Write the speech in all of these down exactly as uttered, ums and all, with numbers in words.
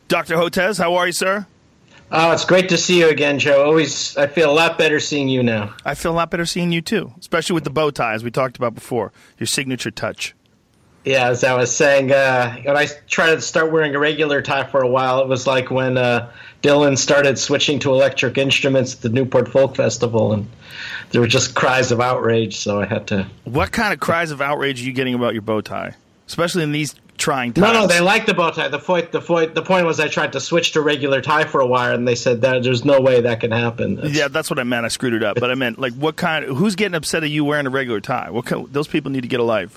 Doctor Hotez, how are you, sir? Oh, it's great to see you again, Joe. Always, I feel a lot better seeing you now. I feel a lot better seeing you, too, especially with the bow tie, as we talked about before, your signature touch. Yeah, as I was saying, uh, when I tried to start wearing a regular tie for a while, it was like when uh, Dylan started switching to electric instruments at the Newport Folk Festival, and there were just cries of outrage, so I had to... What kind of cries of outrage are you getting about your bow tie, especially in these trying times? No, no, they like the bow tie. The point, the point, the point was I tried to switch to regular tie for a while, and they said that there's no way that can happen. That's... Yeah, that's what I meant. I screwed it up, but I meant, like, what kind... Who's getting upset at you wearing a regular tie? What kind, those people need to get a life.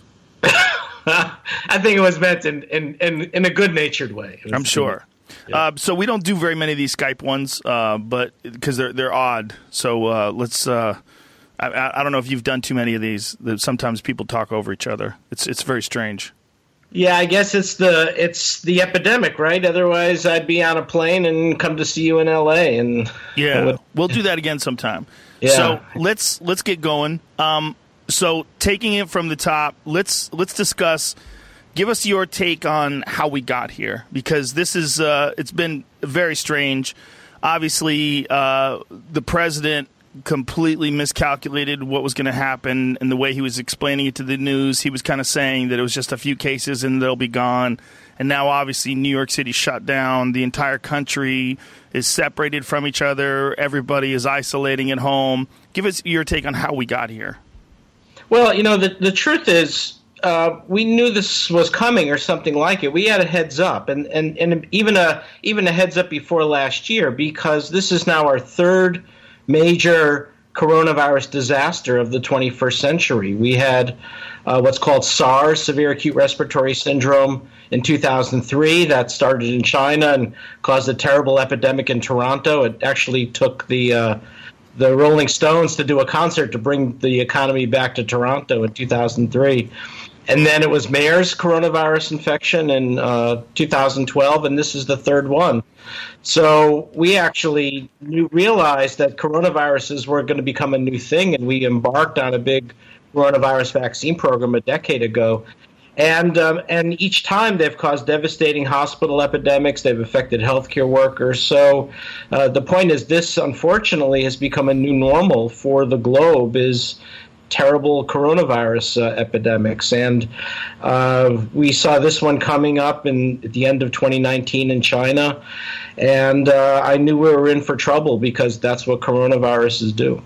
I think it was meant in, in, in, in a good-natured way. I'm sure. Yeah. Uh, so we don't do very many of these Skype ones, uh, but because they're they're odd. So uh, let's. Uh, I, I don't know if you've done too many of these. Sometimes people talk over each other. It's it's very strange. Yeah, I guess it's the it's the epidemic, right? Otherwise, I'd be on a plane and come to see you in L A. And yeah, would... we'll do that again sometime. Yeah. So let's let's get going. Um, So taking it from the top, let's let's discuss. Give us your take on how we got here, because this is uh, it's been very strange. Obviously, uh, the president completely miscalculated what was going to happen, and the way he was explaining it to the news, he was kind of saying that it was just a few cases and they'll be gone. And now, obviously, New York City shut down. The entire country is separated from each other. Everybody is isolating at home. Give us your take on how we got here. Well, you know, the the truth is, uh, we knew this was coming or something like it. We had a heads up, and, and, and even a even a heads up before last year, because this is now our third major coronavirus disaster of the twenty-first century. We had uh, what's called SARS, severe acute respiratory syndrome, in two thousand three. That started in China and caused a terrible epidemic in Toronto. It actually took the uh, the Rolling Stones to do a concert to bring the economy back to Toronto in two thousand three. And then it was MERS coronavirus infection in uh, two thousand twelve, and this is the third one. So we actually knew, realized that coronaviruses were going to become a new thing, and we embarked on a big coronavirus vaccine program a decade ago. And um, and each time they've caused devastating hospital epidemics. They've affected healthcare workers. So uh, the point is, this unfortunately has become a new normal for the globe, is terrible coronavirus uh, epidemics. And uh, we saw this one coming up in at the end of twenty nineteen in China. And uh, I knew we were in for trouble, because that's what coronaviruses do.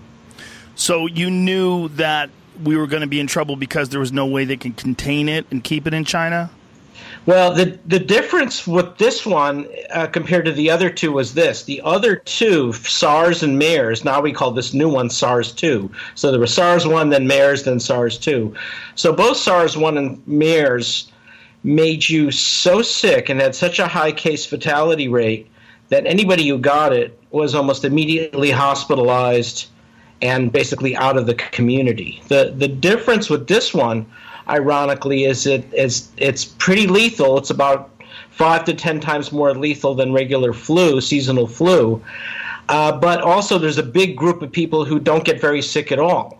So you knew that we were going to be in trouble because there was no way they can contain it and keep it in China? Well, the the difference with this one uh, compared to the other two was this. The other two, SARS and MERS, now we call this new one SARS two. So there was SARS one, then MERS, then SARS two. So both SARS one and MERS made you so sick and had such a high case fatality rate that anybody who got it was almost immediately hospitalized and basically out of the community. The the difference with this one, ironically, is it is it's pretty lethal. It's about five to ten times more lethal than regular flu, seasonal flu. Uh, but also there's a big group of people who don't get very sick at all.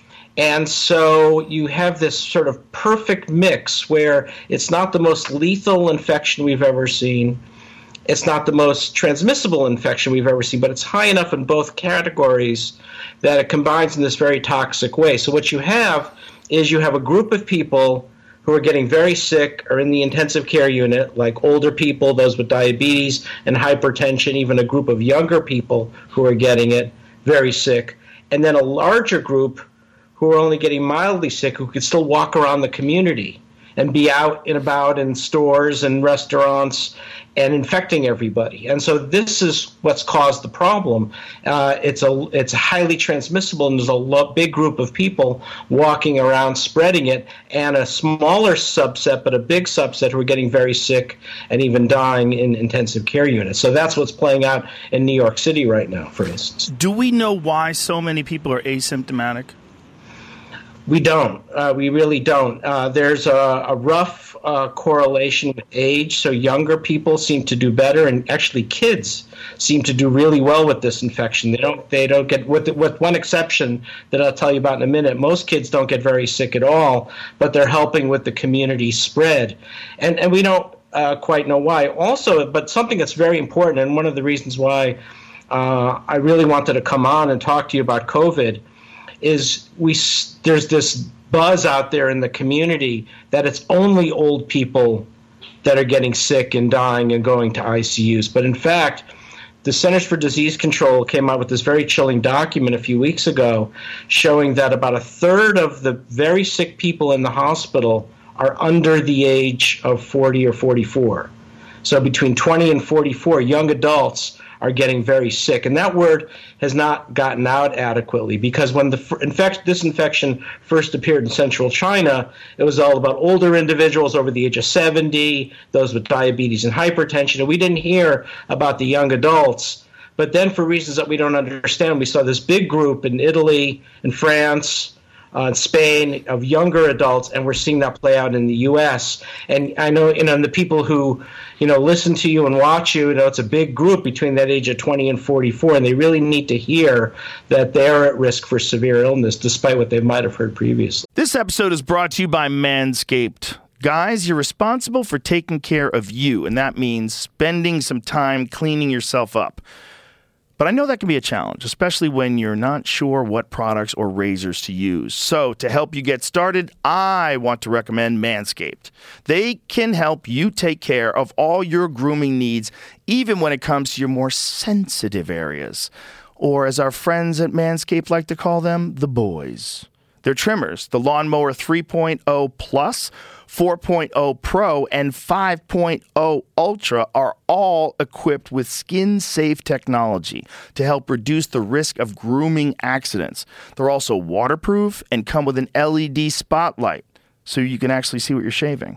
And so you have this sort of perfect mix where it's not the most lethal infection we've ever seen. It's not the most transmissible infection we've ever seen, but it's high enough in both categories that it combines in this very toxic way. So what you have is you have a group of people who are getting very sick, or in the intensive care unit, like older people, those with diabetes and hypertension, even a group of younger people who are getting it, very sick, and then a larger group who are only getting mildly sick, who could still walk around the community and be out and about in stores and restaurants and infecting everybody. And so this is what's caused the problem. Uh, it's a it's highly transmissible, and there's a lo- big group of people walking around spreading it, and a smaller subset, but a big subset, who are getting very sick and even dying in intensive care units. So that's what's playing out in New York City right now, for instance. Do we know why so many people are asymptomatic? We don't. Uh, we really don't. Uh, there's a, a rough uh, correlation with age. So younger people seem to do better, and actually kids seem to do really well with this infection. They don't. They don't get, with with one exception that I'll tell you about in a minute. Most kids don't get very sick at all, but they're helping with the community spread. And and we don't. uh, quite know why. Also, but something that's very important, and one of the reasons why uh, I really wanted to come on and talk to you about COVID, is we there's this buzz out there in the community that it's only old people that are getting sick and dying and going to I C Us. But in fact, the Centers for Disease Control came out with this very chilling document a few weeks ago showing that about a third of the very sick people in the hospital are under the age of forty or forty-four. So between twenty and forty-four, young adults are getting very sick. And that word has not gotten out adequately, because when the infect, this infection first appeared in central China, it was all about older individuals over the age of seventy, those with diabetes and hypertension, and we didn't hear about the young adults. But then for reasons that we don't understand, we saw this big group in Italy and France, Uh, Spain, of younger adults, and we're seeing that play out in the U S. And I know, you know, the people who, you know, listen to you and watch you, you know, it's a big group between that age of twenty and forty-four, and they really need to hear that they're at risk for severe illness, despite what they might have heard previously. This episode is brought to you by Manscaped. Guys, you're responsible for taking care of you, and that means spending some time cleaning yourself up. But I know that can be a challenge, especially when you're not sure what products or razors to use. So to help you get started, I want to recommend Manscaped. They can help you take care of all your grooming needs, even when it comes to your more sensitive areas. Or as our friends at Manscaped like to call them, the boys. Their trimmers, the Lawnmower three point oh Plus, four point oh Pro, and five point oh Ultra are all equipped with skin-safe technology to help reduce the risk of grooming accidents. They're also waterproof and come with an L E D spotlight, so you can actually see what you're shaving.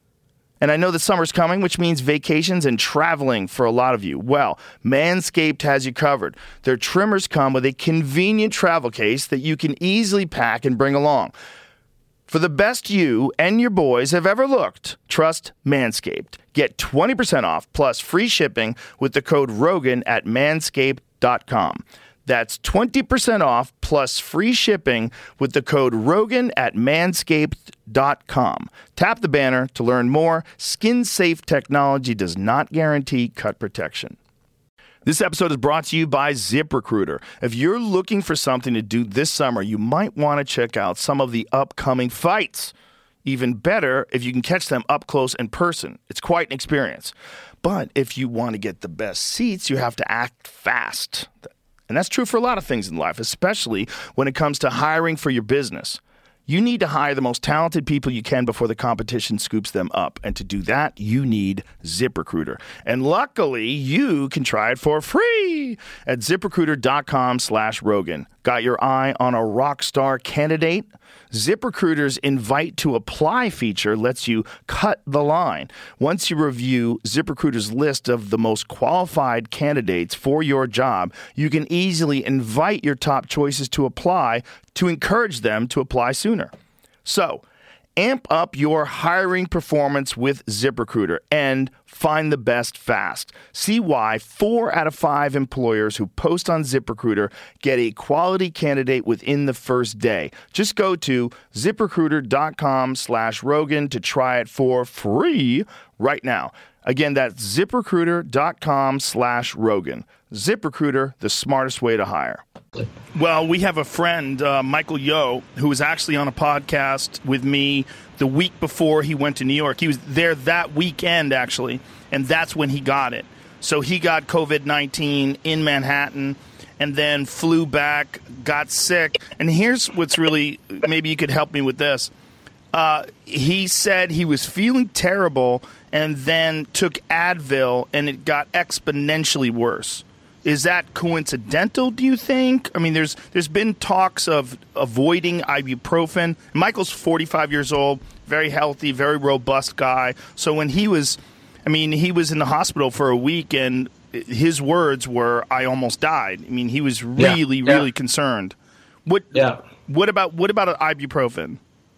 And I know that summer's coming, which means vacations and traveling for a lot of you. Well, Manscaped has you covered. Their trimmers come with a convenient travel case that you can easily pack and bring along. For the best you and your boys have ever looked, trust Manscaped. Get twenty percent off plus free shipping with the code Rogan at manscaped dot com. That's twenty percent off plus free shipping with the code Rogan at manscaped dot com. Tap the banner to learn more. Skin-safe technology does not guarantee cut protection. This episode is brought to you by ZipRecruiter. If you're looking for something to do this summer, you might want to check out some of the upcoming fights. Even better if you can catch them up close in person. It's quite an experience. But if you want to get the best seats, you have to act fast. And that's true for a lot of things in life, especially when it comes to hiring for your business. You need to hire the most talented people you can before the competition scoops them up. And to do that, you need ZipRecruiter. And luckily, you can try it for free at ZipRecruiter.com slash Rogan. Got your eye on a rock star candidate? ZipRecruiter's invite to apply feature lets you cut the line. Once you review ZipRecruiter's list of the most qualified candidates for your job, you can easily invite your top choices to apply to encourage them to apply sooner. So, amp up your hiring performance with ZipRecruiter and find the best fast. See why four out of five employers who post on ZipRecruiter get a quality candidate within the first day. Just go to ZipRecruiter.com slash Rogan to try it for free right now. Again, that's ZipRecruiter.com slash Rogan. ZipRecruiter, the smartest way to hire. Well, we have a friend, uh, Michael Yo, who was actually on a podcast with me the week before he went to New York. He was there that weekend, actually, and that's when he got it. So he got COVID nineteen in Manhattan and then flew back, got sick. And here's what's really, maybe you could help me with this. Uh, he said he was feeling terrible and then took Advil, and it got exponentially worse. Is that coincidental, do you think? I mean, there's there's been talks of avoiding ibuprofen. Michael's forty-five years old, very healthy, very robust guy. So when he was, I mean, he was in the hospital for a week, and his words were, "I almost died." I mean, he was really, yeah, yeah. really concerned. What? Yeah. What about what about ibuprofen?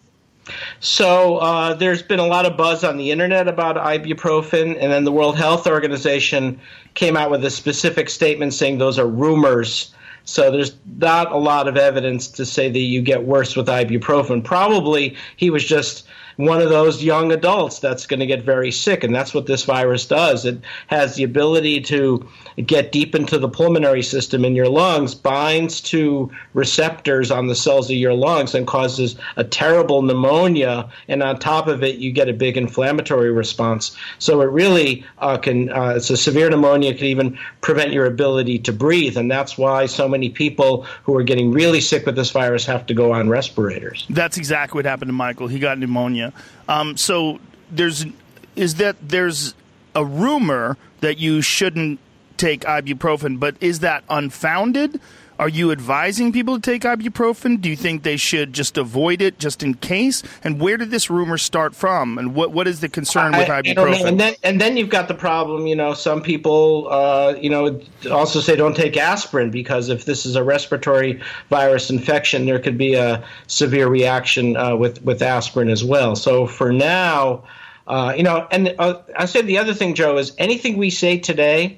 So uh, there's been a lot of buzz on the internet about ibuprofen, and then the World Health Organization came out with a specific statement saying those are rumors. So there's not a lot of evidence to say that you get worse with ibuprofen. Probably he was just one of those young adults that's going to get very sick. And that's what this virus does. It has the ability to get deep into the pulmonary system in your lungs, binds to receptors on the cells of your lungs, and causes a terrible pneumonia. And on top of it, you get a big inflammatory response. So it really uh, can, uh, it's a severe pneumonia, can even prevent your ability to breathe. And that's why so many people who are getting really sick with this virus have to go on respirators. That's exactly what happened to Michael. He got pneumonia. Um, so there's is that there's a rumor that you shouldn't take ibuprofen, but is that unfounded? Are you advising people to take ibuprofen? Do you think they should just avoid it just in case? And where did this rumor start from? And what what is the concern with I, ibuprofen? I don't know. And then and then you've got the problem, you know, some people, uh, you know, also say don't take aspirin because if this is a respiratory virus infection, there could be a severe reaction uh, with, with aspirin as well. So for now, uh, you know, and uh, I said the other thing, Joe, is anything we say today,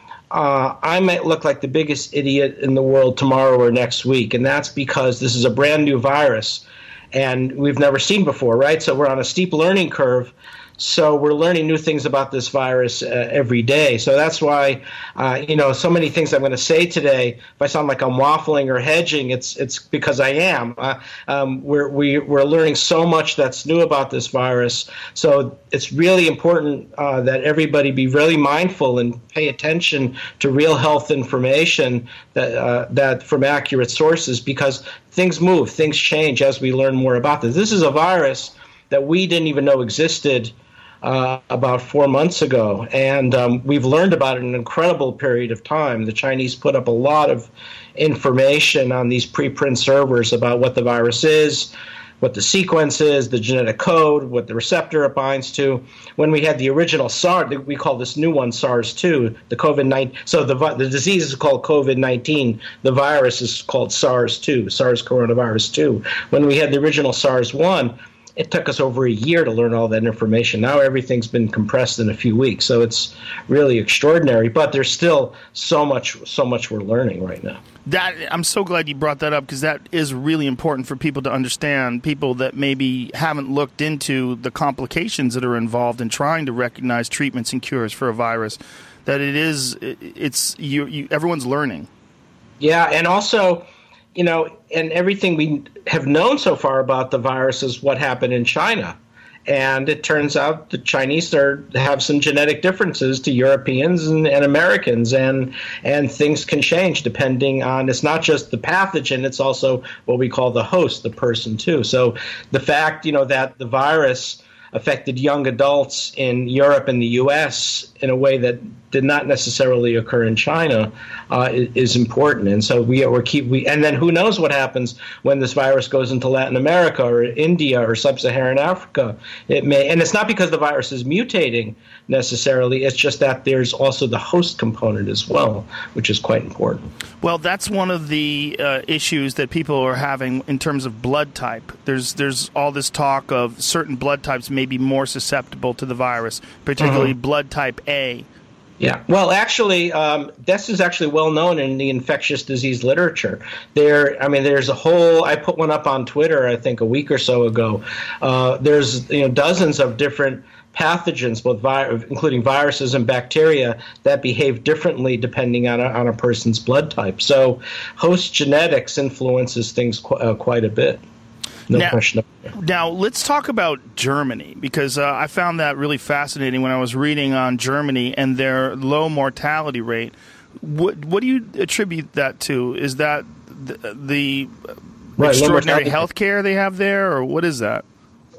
Uh, I might look like the biggest idiot in the world tomorrow or next week, and that's because this is a brand new virus, and we've never seen before, right? So we're on a steep learning curve. So we're learning new things about this virus uh, every day. So that's why, uh, you know, so many things I'm going to say today, if I sound like I'm waffling or hedging, it's it's because I am. Uh, um, we're we, we're learning so much that's new about this virus. So it's really important uh, that everybody be really mindful and pay attention to real health information that uh, that from accurate sources, because things move, things change as we learn more about this. This is a virus that we didn't even know existed Uh, about four months ago, and um, we've learned about it in an incredible period of time. The Chinese put up a lot of information on these preprint servers about what the virus is, what the sequence is, the genetic code, what the receptor it binds to. When we had the original SARS, we call this new one SARS two, the COVID nineteen. So the the disease is called COVID nineteen. The virus is called SARS two, SARS coronavirus two. When we had the original SARS one, it took us over a year to learn all that information. Now everything's been compressed in a few weeks, so it's really extraordinary. But there's still so much, so much we're learning right now. That I'm so glad you brought that up, because that is really important for people to understand. People that maybe haven't looked into the complications that are involved in trying to recognize treatments and cures for a virus. That it is, it's you, you everyone's learning. Yeah, and also, you know, and everything we have known so far about the virus is what happened in China. And it turns out the Chinese are, have some genetic differences to Europeans and, and Americans, and and things can change depending on, it's not just the pathogen, it's also what we call the host, the person too. So the fact, you know, that the virus affected young adults in Europe and the U S in a way that did not necessarily occur in China uh, is important. And so we are keep we and then who knows what happens when this virus goes into Latin America or India or sub-Saharan Africa. It may, and it's not because the virus is mutating necessarily, it's just that there's also the host component as well, which is quite important. Well, that's one of the uh, issues that people are having in terms of blood type. There's there's all this talk of certain blood types may be more susceptible to the virus, particularly mm-hmm. blood type A. Yeah, well, actually, um, this is actually well known in the infectious disease literature. There, I mean, there's a whole. I put one up on Twitter, I think, a week or so ago. Uh, there's you know dozens of different pathogens, both vi- including viruses and bacteria, that behave differently depending on a, on a person's blood type. So, host genetics influences things qu- uh, quite a bit. No now, question. Now, let's talk about Germany, because uh, I found that really fascinating when I was reading on Germany and their low mortality rate. What, what do you attribute that to? Is that the, the right, extraordinary health care they have there, or what is that?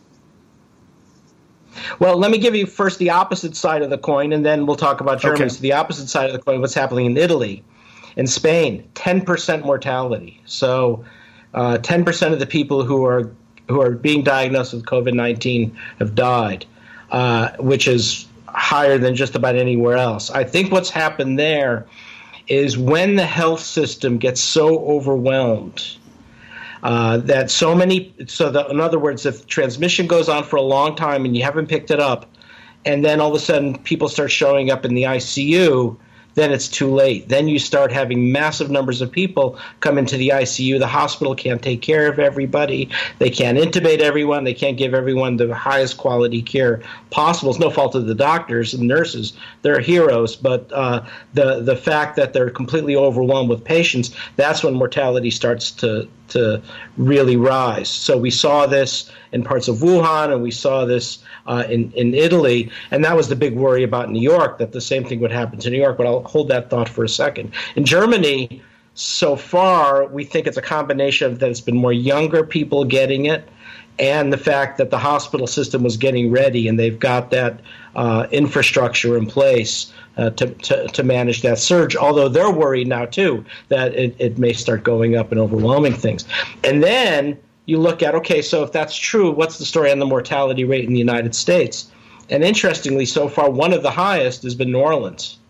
Well, let me give you first the opposite side of the coin, and then we'll talk about Germany. Okay. So the opposite side of the coin, what's happening in Italy. In Spain, ten percent mortality. So uh, ten percent of the people who are who are being diagnosed with COVID nineteen have died, uh, which is higher than just about anywhere else. I think what's happened there is when the health system gets so overwhelmed uh, that so many – so that, in other words, if transmission goes on for a long time and you haven't picked it up, and then all of a sudden people start showing up in the I C U – then it's too late. Then you start having massive numbers of people come into the I C U. The hospital can't take care of everybody. They can't intubate everyone. They can't give everyone the highest quality care possible. It's no fault of the doctors and nurses. They're heroes. But uh, the, the fact that they're completely overwhelmed with patients, that's when mortality starts to to really rise. So we saw this in parts of Wuhan, and we saw this uh, in, in Italy, and that was the big worry about New York, that the same thing would happen to New York, but I'll hold that thought for a second. In Germany, so far, we think it's a combination of that it's been more younger people getting it, and the fact that the hospital system was getting ready, and they've got that uh, infrastructure in place uh, to, to to manage that surge, although they're worried now, too, that it, it may start going up and overwhelming things. And then you look at, okay, so if that's true, what's the story on the mortality rate in the United States? And interestingly, so far, one of the highest has been New Orleans.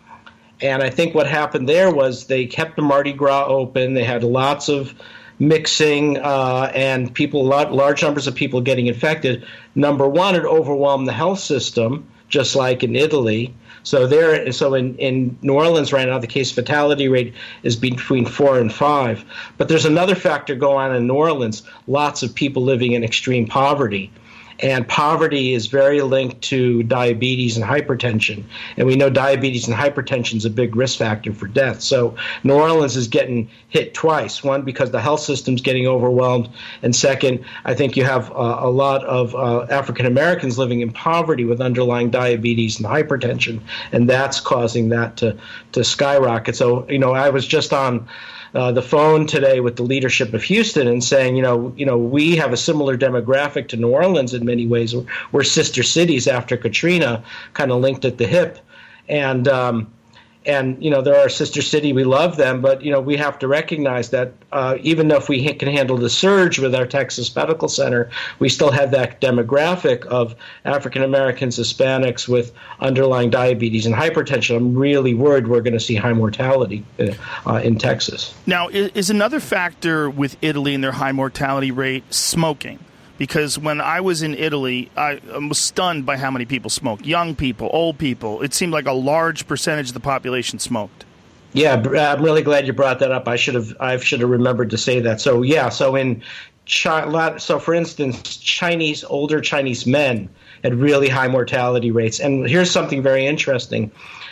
And I think what happened there was they kept the Mardi Gras open. They had lots of mixing uh, and people, large numbers of people getting infected. Number one, it overwhelmed the health system, just like in Italy. So there, so in, in New Orleans right now, the case fatality rate is between four and five. But there's another factor going on in New Orleans, lots of people living in extreme poverty. And poverty is very linked to diabetes and hypertension. And we know diabetes and hypertension is a big risk factor for death. So New Orleans is getting hit twice. One, because the health system's getting overwhelmed. And second, I think you have uh, a lot of uh, African Americans living in poverty with underlying diabetes and hypertension. And that's causing that to, to skyrocket. So, you know, I was just on Uh, the phone today with the leadership of Houston and saying, you know, you know, we have a similar demographic to New Orleans in many ways. We're, we're sister cities after Katrina, kind of linked at the hip, and um, and you know, they're our sister city. We love them, but you know, we have to recognize that uh, even if we ha- can handle the surge with our Texas Medical Center, we still have that demographic of African Americans, Hispanics with underlying diabetes and hypertension. I'm really worried we're going to see high mortality uh, in Texas. Now, is another factor with Italy and their high mortality rate smoking? Because when I was in Italy, I was stunned by how many people smoked. Young people, old people. It seemed like a large percentage of the population smoked. Yeah, I'm really glad you brought that up. I should have I should have remembered to say that. So yeah, so in China, so for instance, Chinese older Chinese men had really high mortality rates. And here's something very interesting: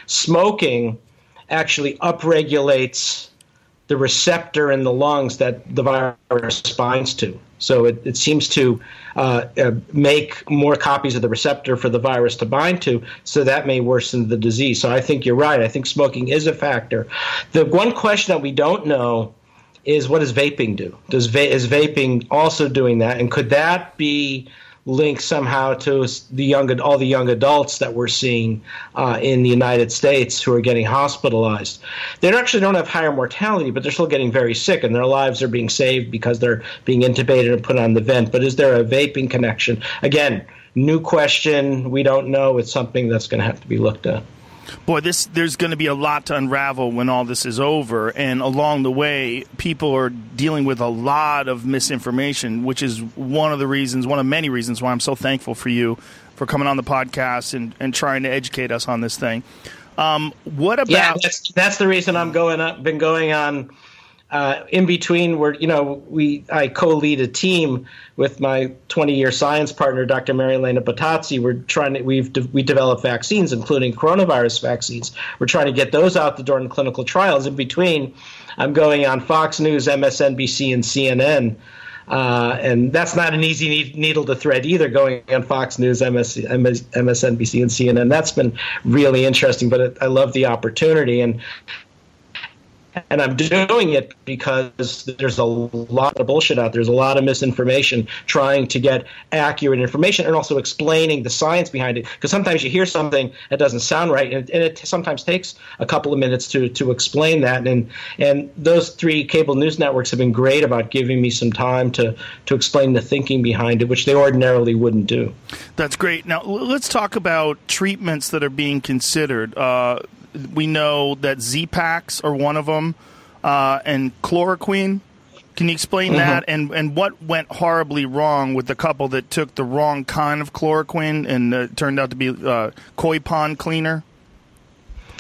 smoking actually upregulates the receptor in the lungs that the virus binds to. So it, it seems to uh, uh, make more copies of the receptor for the virus to bind to, so that may worsen the disease. So I think you're right. I think smoking is a factor. The one question that we don't know is, what does vaping do? Does va- is vaping also doing that? And could that be linked somehow to the young, all the young adults that we're seeing uh, in the United States who are getting hospitalized? They actually don't have higher mortality, but they're still getting very sick, and their lives are being saved because they're being intubated and put on the vent. But is there a vaping connection? Again, new question. We don't know. It's something that's going to have to be looked at. Boy, this there's going to be a lot to unravel when all this is over. And along the way, people are dealing with a lot of misinformation, which is one of the reasons, one of many reasons why I'm so thankful for you for coming on the podcast and, and trying to educate us on this thing. Um, what about... Yeah, that's, that's the reason I'm going up, been going on uh, in between where, you know, we I co-lead a team with my twenty-year science partner, Doctor Mary Elena Bottazzi. We're trying to, we've, de- we develop vaccines, including coronavirus vaccines. We're trying to get those out the door in clinical trials. In between, I'm going on Fox News, M S N B C, and C N N. Uh, and that's not an easy ne- needle to thread either, going on Fox News, M S, M S, M S N B C, and C N N. That's been really interesting, but it, I love the opportunity. And And I'm doing it because there's a lot of bullshit out there. There's a lot of misinformation, trying to get accurate information and also explaining the science behind it. Because sometimes you hear something that doesn't sound right, and it, and it sometimes takes a couple of minutes to, to explain that. And and those three cable news networks have been great about giving me some time to, to explain the thinking behind it, which they ordinarily wouldn't do. That's great. Now, let's talk about treatments that are being considered. Uh We know that Z-Paks are one of them, uh, and chloroquine. Can you explain mm-hmm. that? And and what went horribly wrong with the couple that took the wrong kind of chloroquine and uh, turned out to be uh, koi pond cleaner?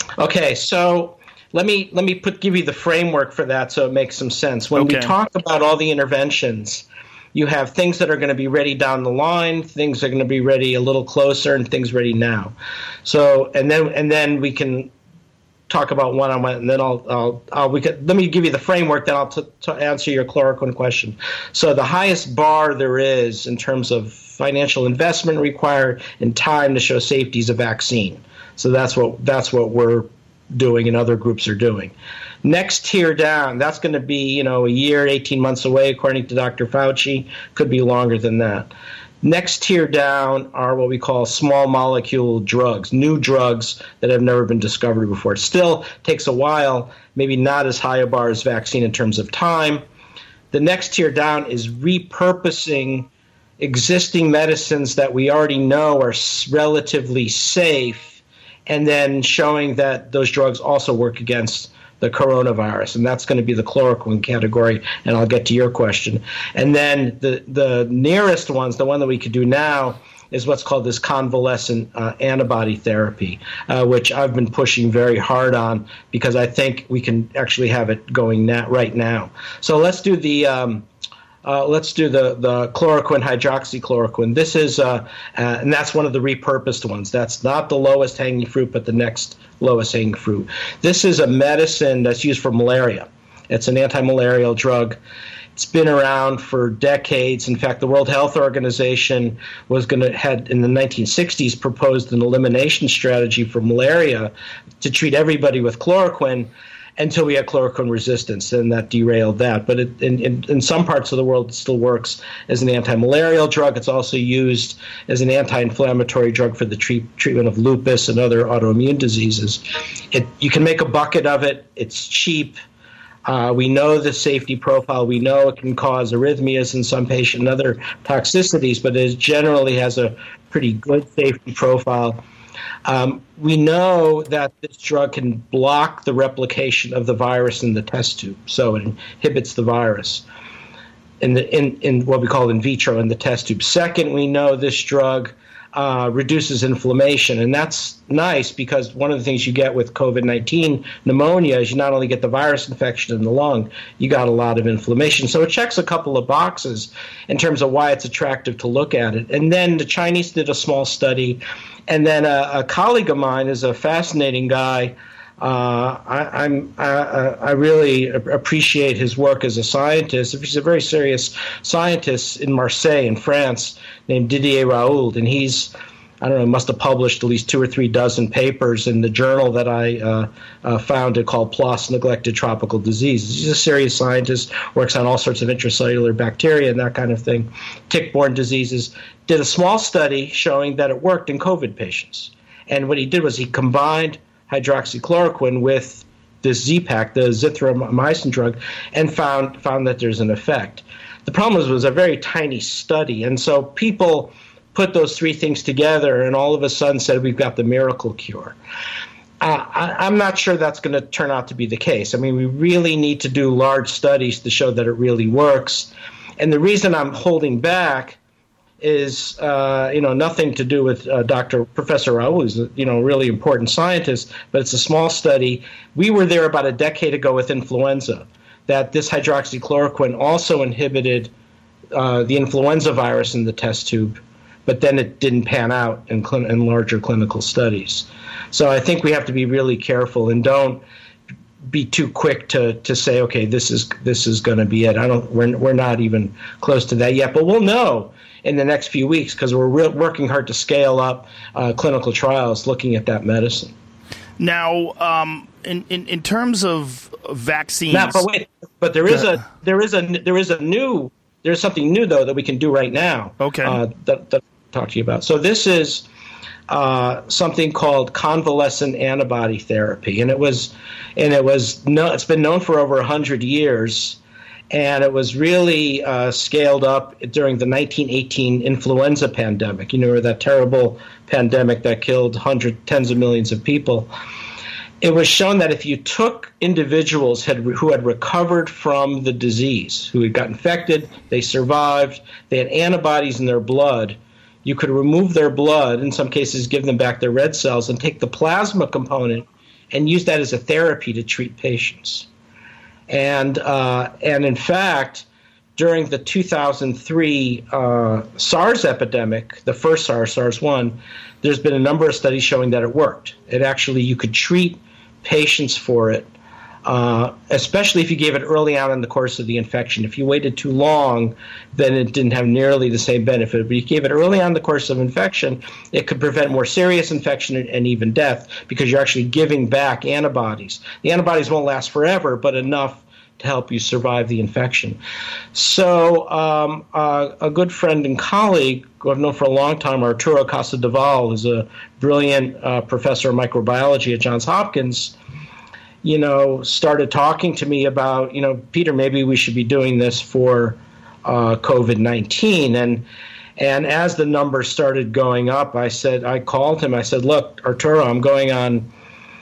Okay, so let me let me put give you the framework for that so it makes some sense. When Okay. we talk about all the interventions, you have things that are going to be ready down the line, things that are going to be ready a little closer, and things ready now. So and then and then we can talk about one on one, and then I'll, I'll, I'll we could, let me give you the framework. Then I'll t- to answer your chloroquine question. So the highest bar there is in terms of financial investment required and time to show safety is a vaccine. So that's what that's what we're doing, and other groups are doing. Next tier down, that's going to be you know a year, eighteen months away, according to Doctor Fauci. Could be longer than that. Next tier down are what we call small molecule drugs, new drugs that have never been discovered before. It still takes a while, maybe not as high a bar as vaccine in terms of time. The next tier down is repurposing existing medicines that we already know are relatively safe, and then showing that those drugs also work against the coronavirus, and that's going to be the chloroquine category, and I'll get to your question. And then the, the nearest ones, the one that we could do now, is what's called this convalescent uh, antibody therapy, uh, which I've been pushing very hard on because I think we can actually have it going now, right now. So let's do the um, uh, let's do the the chloroquine, hydroxychloroquine. This is uh, uh, and that's one of the repurposed ones. That's not the lowest hanging fruit, but the next lowest hanging fruit. This is a medicine that's used for malaria. It's an anti-malarial drug. It's been around for decades. In fact, the World Health Organization was going to had in the nineteen sixties proposed an elimination strategy for malaria to treat everybody with chloroquine until we had chloroquine resistance, and that derailed that. But it, in, in, in some parts of the world, it still works as an anti-malarial drug. It's also used as an anti-inflammatory drug for the treat, treatment of lupus and other autoimmune diseases. It, you can make a bucket of it. It's cheap. Uh, we know the safety profile. We know it can cause arrhythmias in some patients and other toxicities, but it generally has a pretty good safety profile. Um, we know that this drug can block the replication of the virus in the test tube, so it inhibits the virus in, the, in, in what we call in vitro in the test tube. Second, we know this drug uh, reduces inflammation, and that's nice because one of the things you get with COVID nineteen pneumonia is you not only get the virus infection in the lung, you got a lot of inflammation. So it checks a couple of boxes in terms of why it's attractive to look at it. And then the Chinese did a small study. And then a, a colleague of mine is a fascinating guy. Uh, I, I'm, I, I really appreciate his work as a scientist. He's a very serious scientist in Marseille, in France, named Didier Raoult. And he's, I don't know, must have published at least two or three dozen papers in the journal that I uh, uh, founded called P L O S, Neglected Tropical Diseases. He's a serious scientist, works on all sorts of intracellular bacteria and that kind of thing, tick-borne diseases. Did a small study showing that it worked in COVID patients. And what he did was he combined hydroxychloroquine with this Z-Pak, the zithromycin drug, and found found that there's an effect. The problem was it was a very tiny study, and so people put those three things together and all of a sudden said we've got the miracle cure. Uh, I, I'm not sure that's going to turn out to be the case. I mean, we really need to do large studies to show that it really works. And the reason I'm holding back is, uh, you know, nothing to do with uh, Doctor Professor Raoult, who's a, you know, really important scientist, but it's a small study. We were there about a decade ago with influenza, that this hydroxychloroquine also inhibited uh, the influenza virus in the test tube, but then it didn't pan out in, cl- in larger clinical studies. So I think we have to be really careful and don't be too quick to, to say, okay, this is this is going to be it. I don't. We're we're not even close to that yet, but we'll know in the next few weeks because we're re- working hard to scale up uh, clinical trials looking at that medicine. Now, um, in, in in terms of vaccines, now, but wait, but there is a there is a there is a new there's something new though that we can do right now. Okay, uh, that, that I'll talk to you about. So this is uh, something called convalescent antibody therapy, and it was and it was no, it's been known for over a hundred years. And it was really uh, scaled up during the nineteen eighteen influenza pandemic. You know, that terrible pandemic that killed hundreds, tens of millions of people. It was shown that if you took individuals had, who had recovered from the disease, who had got infected, they survived, they had antibodies in their blood, you could remove their blood, in some cases give them back their red cells, and take the plasma component and use that as a therapy to treat patients. And uh, and in fact, during the two thousand three uh, SARS epidemic, the first SARS, SARS one, there's been a number of studies showing that it worked. It actually, you could treat patients for it, uh, especially if you gave it early on in the course of the infection. If you waited too long, then it didn't have nearly the same benefit. But if you gave it early on in the course of infection, it could prevent more serious infection and, and even death, because you're actually giving back antibodies. The antibodies won't last forever, but enough to help you survive the infection. So um, uh, a good friend and colleague who I've known for a long time, Arturo Casadevall, is a brilliant uh, professor of microbiology at Johns Hopkins, you know, started talking to me about, you know, Peter, maybe we should be doing this for uh, COVID nineteen. And and as the numbers started going up, I said, I called him, I said, look, Arturo, I'm going on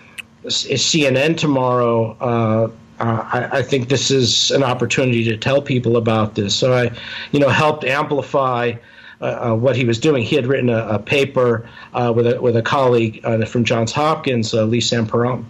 C N N tomorrow. Uh, Uh, I, I think this is an opportunity to tell people about this. So I, you know, helped amplify uh, uh, what he was doing. He had written a, a paper uh, with a with a colleague uh, from Johns Hopkins, uh, Lisa Amperon.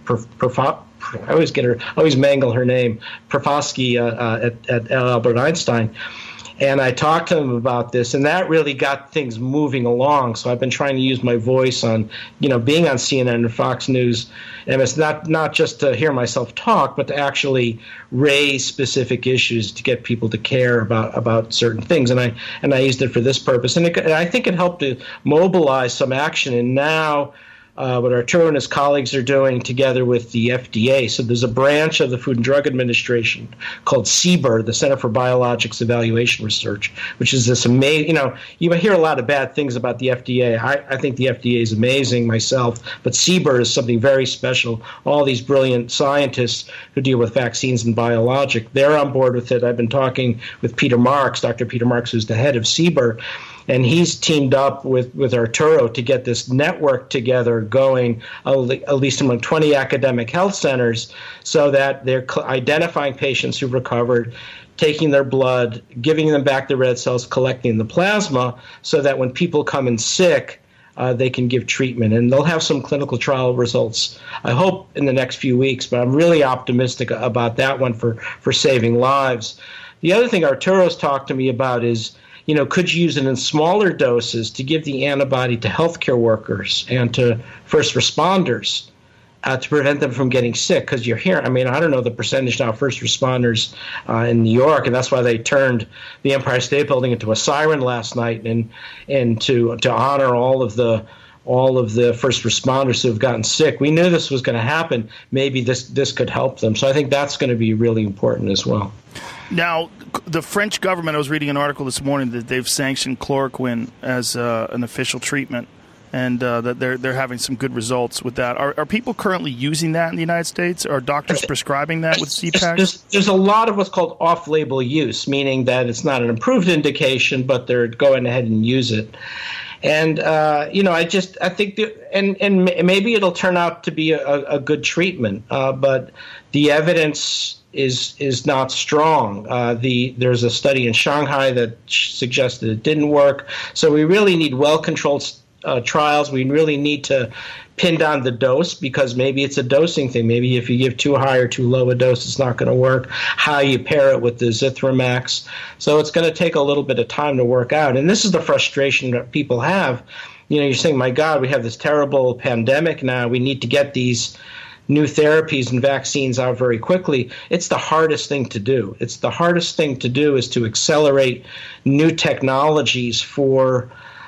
I always get her, I always mangle her name, Profosky uh, uh, at, at Albert Einstein. And I talked to him about this, and that really got things moving along. So I've been trying to use my voice on, you know, being on C N N and Fox News. And it's not, not just to hear myself talk, but to actually raise specific issues to get people to care about, about certain things. And I and I used it for this purpose. And, it, and I think it helped to mobilize some action. And now Uh, what Arturo and his colleagues are doing together with the F D A. So there's a branch of the Food and Drug Administration called C B E R, the Center for Biologics Evaluation Research, which is this amazing, you know, you hear a lot of bad things about the F D A. I, I think the F D A is amazing myself, but C B E R is something very special. All these brilliant scientists who deal with vaccines and biologic, they're on board with it. I've been talking with Peter Marks, Doctor Peter Marks, who's the head of C B E R, and he's teamed up with, with Arturo to get this network together going, at least among twenty academic health centers, so that they're identifying patients who recovered, taking their blood, giving them back the red cells, collecting the plasma, so that when people come in sick, uh, they can give treatment. And they'll have some clinical trial results, I hope, in the next few weeks. But I'm really optimistic about that one for, for saving lives. The other thing Arturo's talked to me about is, you know, could you use it in smaller doses to give the antibody to healthcare workers and to first responders uh, to prevent them from getting sick? Because you're here, I mean, I don't know the percentage now of first responders uh, in New York, and that's why they turned the Empire State Building into a siren last night, and and to to honor all of the all of the first responders who have gotten sick. We knew this was going to happen. Maybe this this could help them. So I think that's going to be really important as well. Now, the French government, I was reading an article this morning that they've sanctioned chloroquine as uh, an official treatment, and uh, that they're they're having some good results with that. Are, are people currently using that in the United States? Are doctors prescribing that with C PAC? There's, there's a lot of what's called off-label use, meaning that it's not an approved indication, but they're going ahead and use it. And, uh, you know, I just I think the, and, and maybe it'll turn out to be a, a good treatment, uh, but the evidence is is not strong. Uh, the there's a study in Shanghai that suggested it didn't work. So we really need well-controlled uh, trials. We really need to pin down the dose, because maybe it's a dosing thing. Maybe if you give too high or too low a dose, it's not going to work. How you pair it with the Zithromax. So it's going to take a little bit of time to work out. And this is the frustration that people have. You know, you're saying, my God, we have this terrible pandemic now. We need to get these new therapies and vaccines out very quickly. It's the hardest thing to do. It's the hardest thing to do is to accelerate new technologies for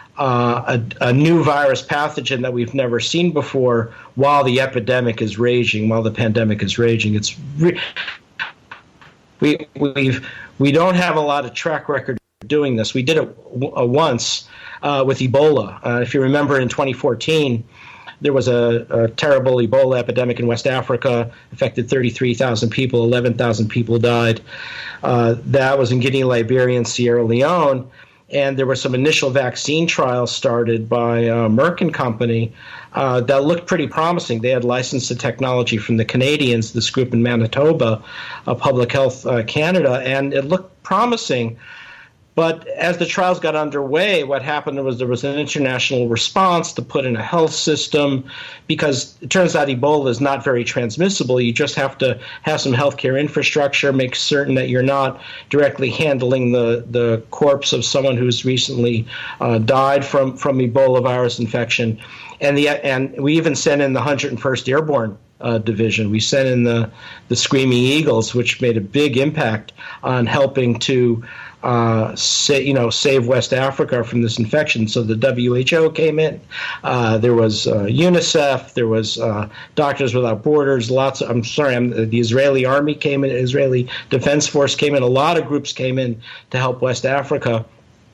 uh, a, a new virus pathogen that we've never seen before while the epidemic is raging, while the pandemic is raging. It's re- we we've we don't have a lot of track record of doing this. We did it w- uh, once uh, with Ebola. Uh, if you remember, in twenty fourteen, there was a, a terrible Ebola epidemic in West Africa, affected thirty-three thousand people, eleven thousand people died. Uh, that was in Guinea, Liberia, and Sierra Leone. And there were some initial vaccine trials started by uh, Merck and Company uh, that looked pretty promising. They had licensed the technology from the Canadians, this group in Manitoba, uh, Public Health uh, Canada, and it looked promising. But as the trials got underway, what happened was there was an international response to put in a health system, because it turns out Ebola is not very transmissible. You just have to have some healthcare infrastructure, make certain that you're not directly handling the, the corpse of someone who's recently uh, died from, from Ebola virus infection. And, the, and we even sent in the one hundred first Airborne Uh, division. We sent in the, the Screaming Eagles, which made a big impact on helping to uh, sa- you know, save West Africa from this infection. So the W H O came in. Uh, there was uh, UNICEF. There was uh, Doctors Without Borders. Lots. Of, I'm sorry. I'm, the Israeli Army came in. Israeli Defense Force came in. A lot of groups came in to help West Africa.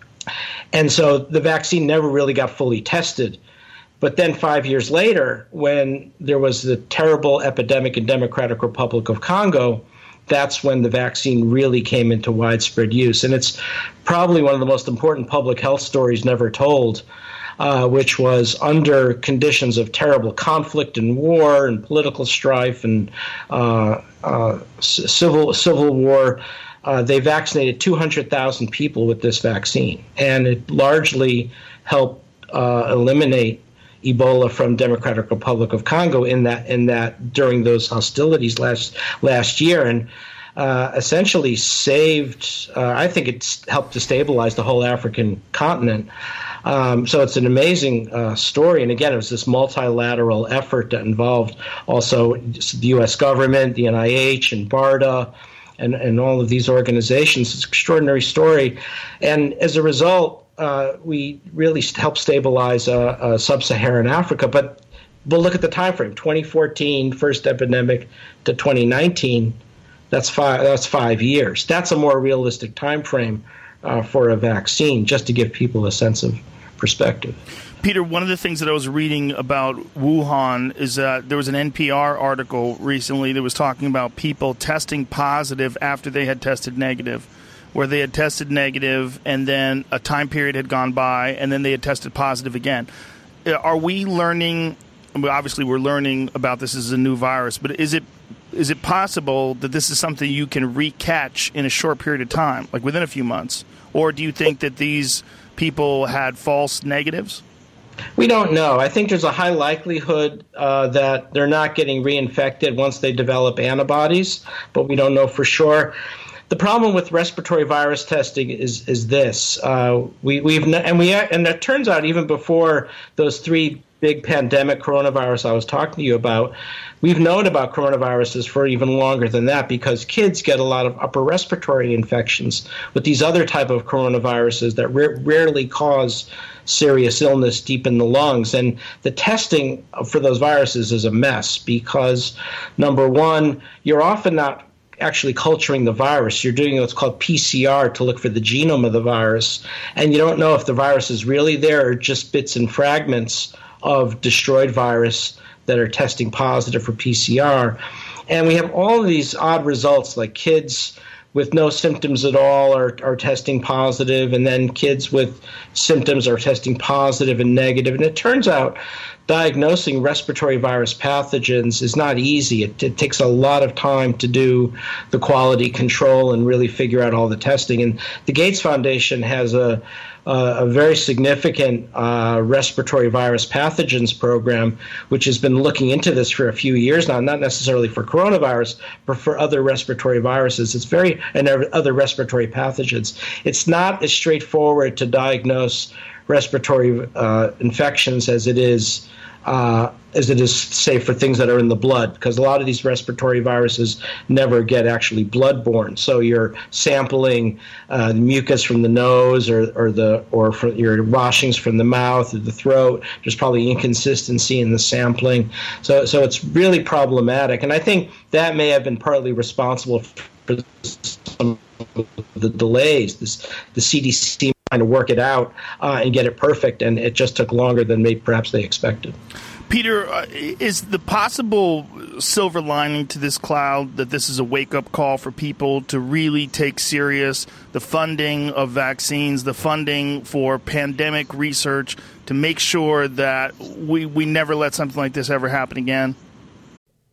And so the vaccine never really got fully tested. But then five years later, when there was the terrible epidemic in Democratic Republic of Congo, that's when the vaccine really came into widespread use. And it's probably one of the most important public health stories never told, uh, which was under conditions of terrible conflict and war and political strife and uh, uh, civil civil war. Uh, they vaccinated two hundred thousand people with this vaccine, and it largely helped uh, eliminate Ebola from Democratic Republic of Congo in that in that during those hostilities last last year, and uh, essentially saved. Uh, I think it's helped to stabilize the whole African continent. Um, so it's an amazing uh, story, and again, it was this multilateral effort that involved also the U S government, the N I H, and BARDA, and and all of these organizations. It's an extraordinary story, and as a result, Uh, we really helped stabilize uh, uh, sub-Saharan Africa. But we'll look at the time frame: twenty fourteen, first epidemic, to twenty nineteen. That's five. That's five years. That's a more realistic time frame uh, for a vaccine, just to give people a sense of perspective. Peter, one of the things that I was reading about Wuhan is that there was an N P R article recently that was talking about people testing positive after they had tested negative, where they had tested negative and then a time period had gone by and then they had tested positive again. Are we learning, obviously we're learning about this as a new virus, but is it is it possible that this is something you can recatch in a short period of time, like within a few months? Or do you think that these people had false negatives? We don't know. I think there's a high likelihood uh, that they're not getting reinfected once they develop antibodies, but we don't know for sure. The problem with respiratory virus testing is is this: uh, we we've and we and it turns out even before those three big pandemic coronavirus I was talking to you about, we've known about coronaviruses for even longer than that, because kids get a lot of upper respiratory infections with these other type of coronaviruses that ra- rarely cause serious illness deep in the lungs. And the testing for those viruses is a mess because, number one, you're often not actually culturing the virus. You're doing what's called P C R to look for the genome of the virus, and you don't know if the virus is really there or just bits and fragments of destroyed virus that are testing positive for P C R. And we have all of these odd results, like kids with no symptoms at all are, are testing positive, and then kids with symptoms are testing positive and negative. And it turns out diagnosing respiratory virus pathogens is not easy. It, it takes a lot of time to do the quality control and really figure out all the testing. And the Gates Foundation has a Uh, a very significant uh, respiratory virus pathogens program, which has been looking into this for a few years now, not necessarily for coronavirus, but for other respiratory viruses. It's very, and other respiratory pathogens. It's not as straightforward to diagnose respiratory uh, infections as it is uh, as it is, say, for things that are in the blood, because a lot of these respiratory viruses never get actually bloodborne. So you're sampling uh, the mucus from the nose, or, or the or from your washings from the mouth or the throat. There's probably inconsistency in the sampling. So so it's really problematic, and I think that may have been partly responsible for some of the delays. This, the C D C trying to work it out uh, and get it perfect, and it just took longer than maybe perhaps they expected. Peter, uh, is the possible silver lining to this cloud that this is a wake-up call for people to really take serious the funding of vaccines, the funding for pandemic research, to make sure that we, we never let something like this ever happen again?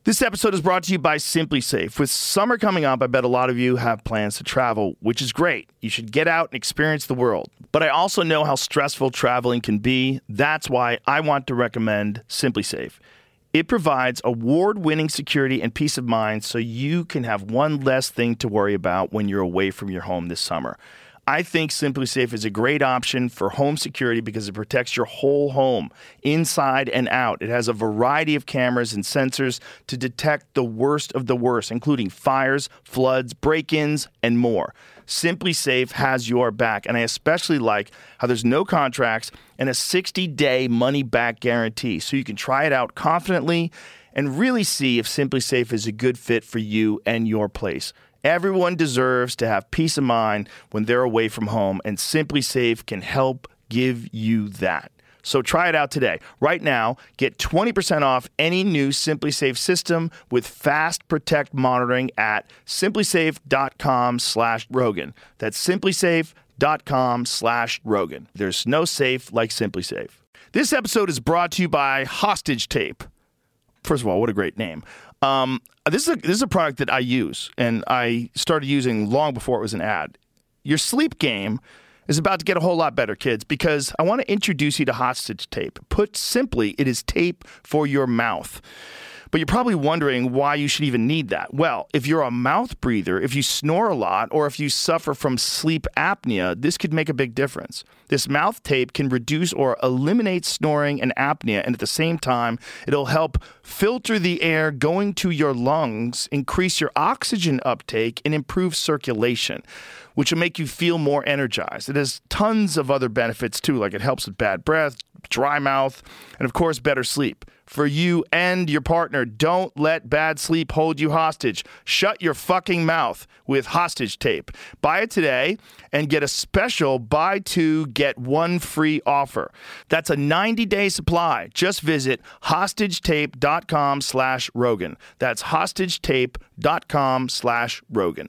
This episode is brought to you by SimpliSafe. With summer coming up, I bet a lot of you have plans to travel, which is great. You should get out and experience the world. But I also know how stressful traveling can be. That's why I want to recommend SimpliSafe. It provides award-winning security and peace of mind so you can have one less thing to worry about when you're away from your home this summer. I think SimpliSafe is a great option for home security because it protects your whole home, inside and out. It has a variety of cameras and sensors to detect the worst of the worst, including fires, floods, break-ins, and more. SimpliSafe has your back, and I especially like how there's no contracts and a sixty-day money-back guarantee, so you can try it out confidently and really see if SimpliSafe is a good fit for you and your place. Everyone deserves to have peace of mind when they're away from home, and SimpliSafe can help give you that. So try it out today. Right now, get twenty percent off any new SimpliSafe system with Fast Protect monitoring at simplisafe.com slash Rogan. That's simplisafe.com slash Rogan. There's no safe like SimpliSafe. This episode is brought to you by Hostage Tape. First of all, what a great name. Um, this is a, this is a product that I use, and I started using long before it was an ad. Your sleep game is about to get a whole lot better, kids, because I want to introduce you to Hostage Tape. Put simply, it is tape for your mouth. But you're probably wondering why you should even need that. Well, if you're a mouth breather, if you snore a lot, or if you suffer from sleep apnea, this could make a big difference. This mouth tape can reduce or eliminate snoring and apnea, and at the same time, it'll help filter the air going to your lungs, increase your oxygen uptake, and improve circulation, which will make you feel more energized. It has tons of other benefits, too, like it helps with bad breath, dry mouth, and, of course, better sleep. For you and your partner, don't let bad sleep hold you hostage. Shut your fucking mouth with Hostage Tape. Buy it today and get a special buy two, get one free offer. That's a ninety-day supply. Just visit hostagetape.com slash Rogan. That's hostagetape.com slash Rogan.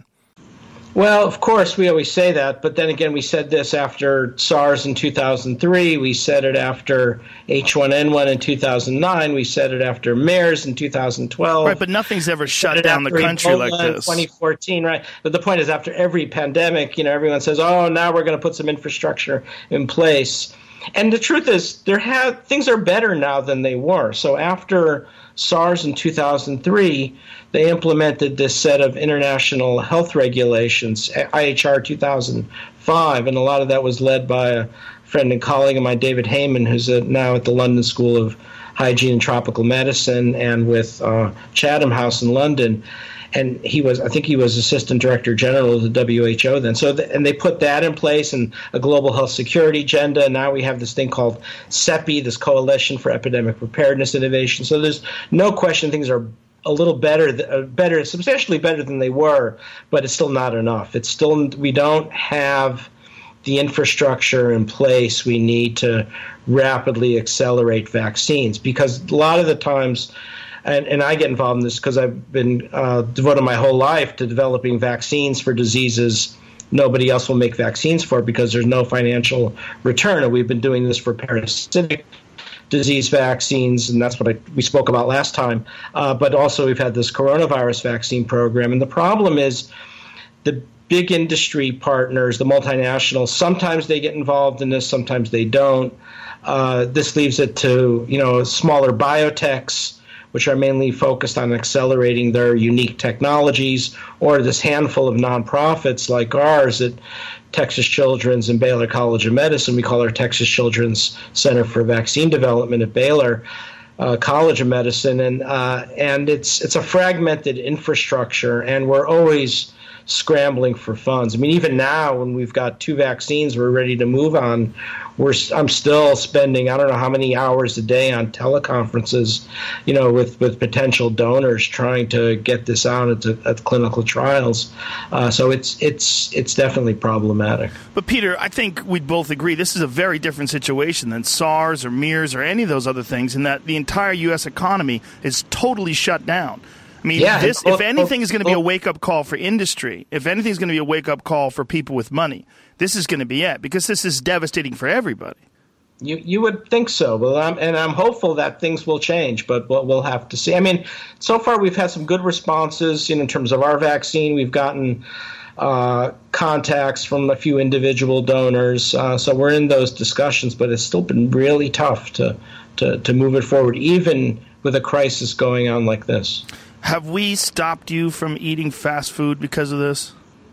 Well, of course, we always say that, but then again, we said this after SARS in two thousand three, we said it after H one N one in two thousand nine, we said it after MERS in two thousand twelve. Right, but nothing's ever shut down the country Ebola like this. In twenty fourteen, right? But the point is, after every pandemic, you know, everyone says, oh, now we're going to put some infrastructure in place. And the truth is, there have things are better now than they were. So after SARS in two thousand three, they implemented this set of international health regulations, I H R two thousand five, and a lot of that was led by a friend and colleague of mine, David Heyman, who's now at the London School of Hygiene and Tropical Medicine and with uh, Chatham House in London. And he was, I think he was Assistant Director General of the W H O then. So, the, and they put that in place and a global health security agenda. And now we have this thing called CEPI, this Coalition for Epidemic Preparedness Innovation. So there's no question things are a little better, better, substantially better than they were, but it's still not enough. It's still, we don't have the infrastructure in place we need to rapidly accelerate vaccines, because a lot of the times, And, and I get involved in this because I've been uh, devoted my whole life to developing vaccines for diseases nobody else will make vaccines for because there's no financial return. And we've been doing this for parasitic disease vaccines, and that's what I, we spoke about last time. Uh, but also we've had this coronavirus vaccine program. And the problem is the big industry partners, the multinationals, sometimes they get involved in this, sometimes they don't. Uh, this leaves it to, you know, smaller biotechs, which are mainly focused on accelerating their unique technologies, or this handful of nonprofits like ours at Texas Children's and Baylor College of Medicine. We call our Texas Children's Center for Vaccine Development at Baylor uh, College of Medicine, and uh, and it's it's a fragmented infrastructure, and we're always scrambling for funds. I mean, even now when we've got two vaccines we're ready to move on, we're I'm still spending I don't know how many hours a day on teleconferences, you know, with, with potential donors trying to get this out at, at clinical trials. Uh, so it's it's it's definitely problematic. But Peter, I think we'd both agree this is a very different situation than SARS or MERS or any of those other things, in that the entire U S economy is totally shut down. I mean, yeah, this, oh, if anything oh, is going to be oh. a wake-up call for industry, if anything is going to be a wake-up call for people with money, this is going to be it, because this is devastating for everybody. You you would think so, but I'm, and I'm hopeful that things will change, but we'll, we'll have to see. I mean, so far we've had some good responses, you know, in terms of our vaccine. We've gotten uh, contacts from a few individual donors, uh, so we're in those discussions. But it's still been really tough to to to move it forward, even with a crisis going on like this. Have we stopped you from eating fast food because of this?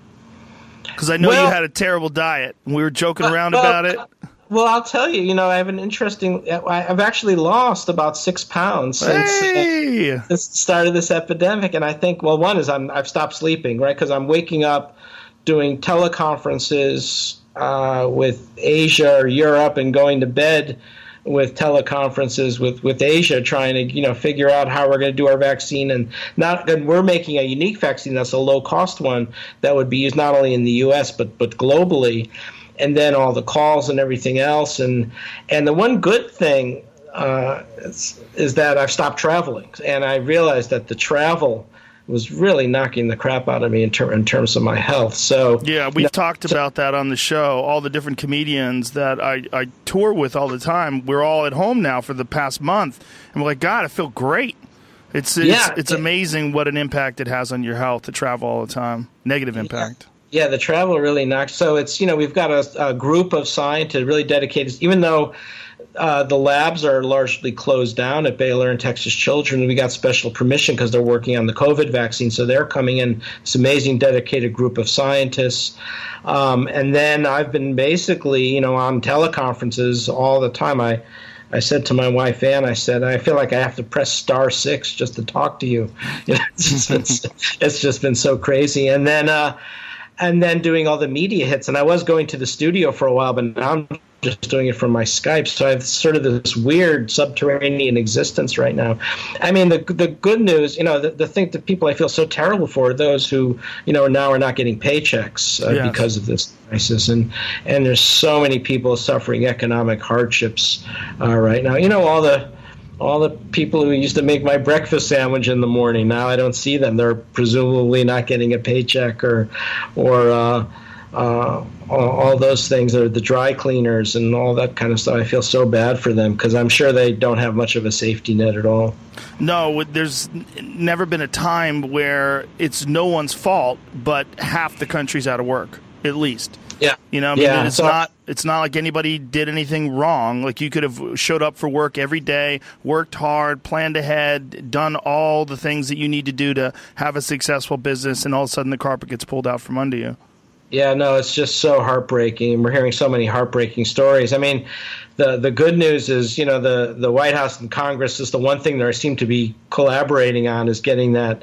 Because I know well, you had a terrible diet. We were joking around well, about it. Well, I'll tell you, you know, I have an interesting, I've actually lost about six pounds since, hey! uh, since the start of this epidemic. And I think, well, one is I'm, I've stopped sleeping, right? Because I'm waking up doing teleconferences uh, with Asia or Europe and going to bed with teleconferences with, with Asia, trying to, you know, figure out how we're going to do our vaccine. And not and we're making a unique vaccine that's a low-cost one that would be used not only in the U S, but but globally. And then all the calls and everything else. And and the one good thing uh, is, is that I've stopped traveling. And I realized that the travel was really knocking the crap out of me in, ter- in terms of my health. So yeah, we've you know, talked so, about that on the show. All the different comedians that I, I tour with all the time, we're all at home now for the past month. And we're like, God, I feel great. It's it's, yeah, it's amazing what an impact it has on your health to travel all the time. Negative impact. Yeah. Yeah, the travel really knocks. So it's, you know, we've got a, a group of scientists really dedicated, even though uh, the labs are largely closed down at Baylor and Texas Children, we got special permission because they're working on the COVID vaccine. So they're coming in, this amazing dedicated group of scientists. Um, and then I've been basically, you know, on teleconferences all the time. I I said to my wife, Ann, I said, I feel like I have to press star six just to talk to you. You know, it's, just been, it's just been so crazy. And then, uh, and then doing all the media hits. And I was going to the studio for a while, but now I'm just doing it from my Skype. So I have sort of this weird subterranean existence right now. I mean, the the good news, you know, the, the thing that people I feel so terrible for are those who, you know, now are not getting paychecks uh, yes. because of this crisis. And, and there's so many people suffering economic hardships uh, right now. You know, all the all the people who used to make my breakfast sandwich in the morning, now I don't see them. They're presumably not getting a paycheck, or or uh, uh, all, all those things, or the dry cleaners and all that kind of stuff. I feel so bad for them because I'm sure they don't have much of a safety net at all. No, there's never been a time where it's no one's fault, but half the country's out of work, at least. Yeah. You know, I mean, yeah. it's so, not it's not like anybody did anything wrong. Like, you could have showed up for work every day, worked hard, planned ahead, done all the things that you need to do to have a successful business, and all of a sudden the carpet gets pulled out from under you. Yeah, no, it's just so heartbreaking. We're hearing so many heartbreaking stories. I mean, the the good news is, you know, the, the White House and Congress is the one thing they seem to be collaborating on, is getting that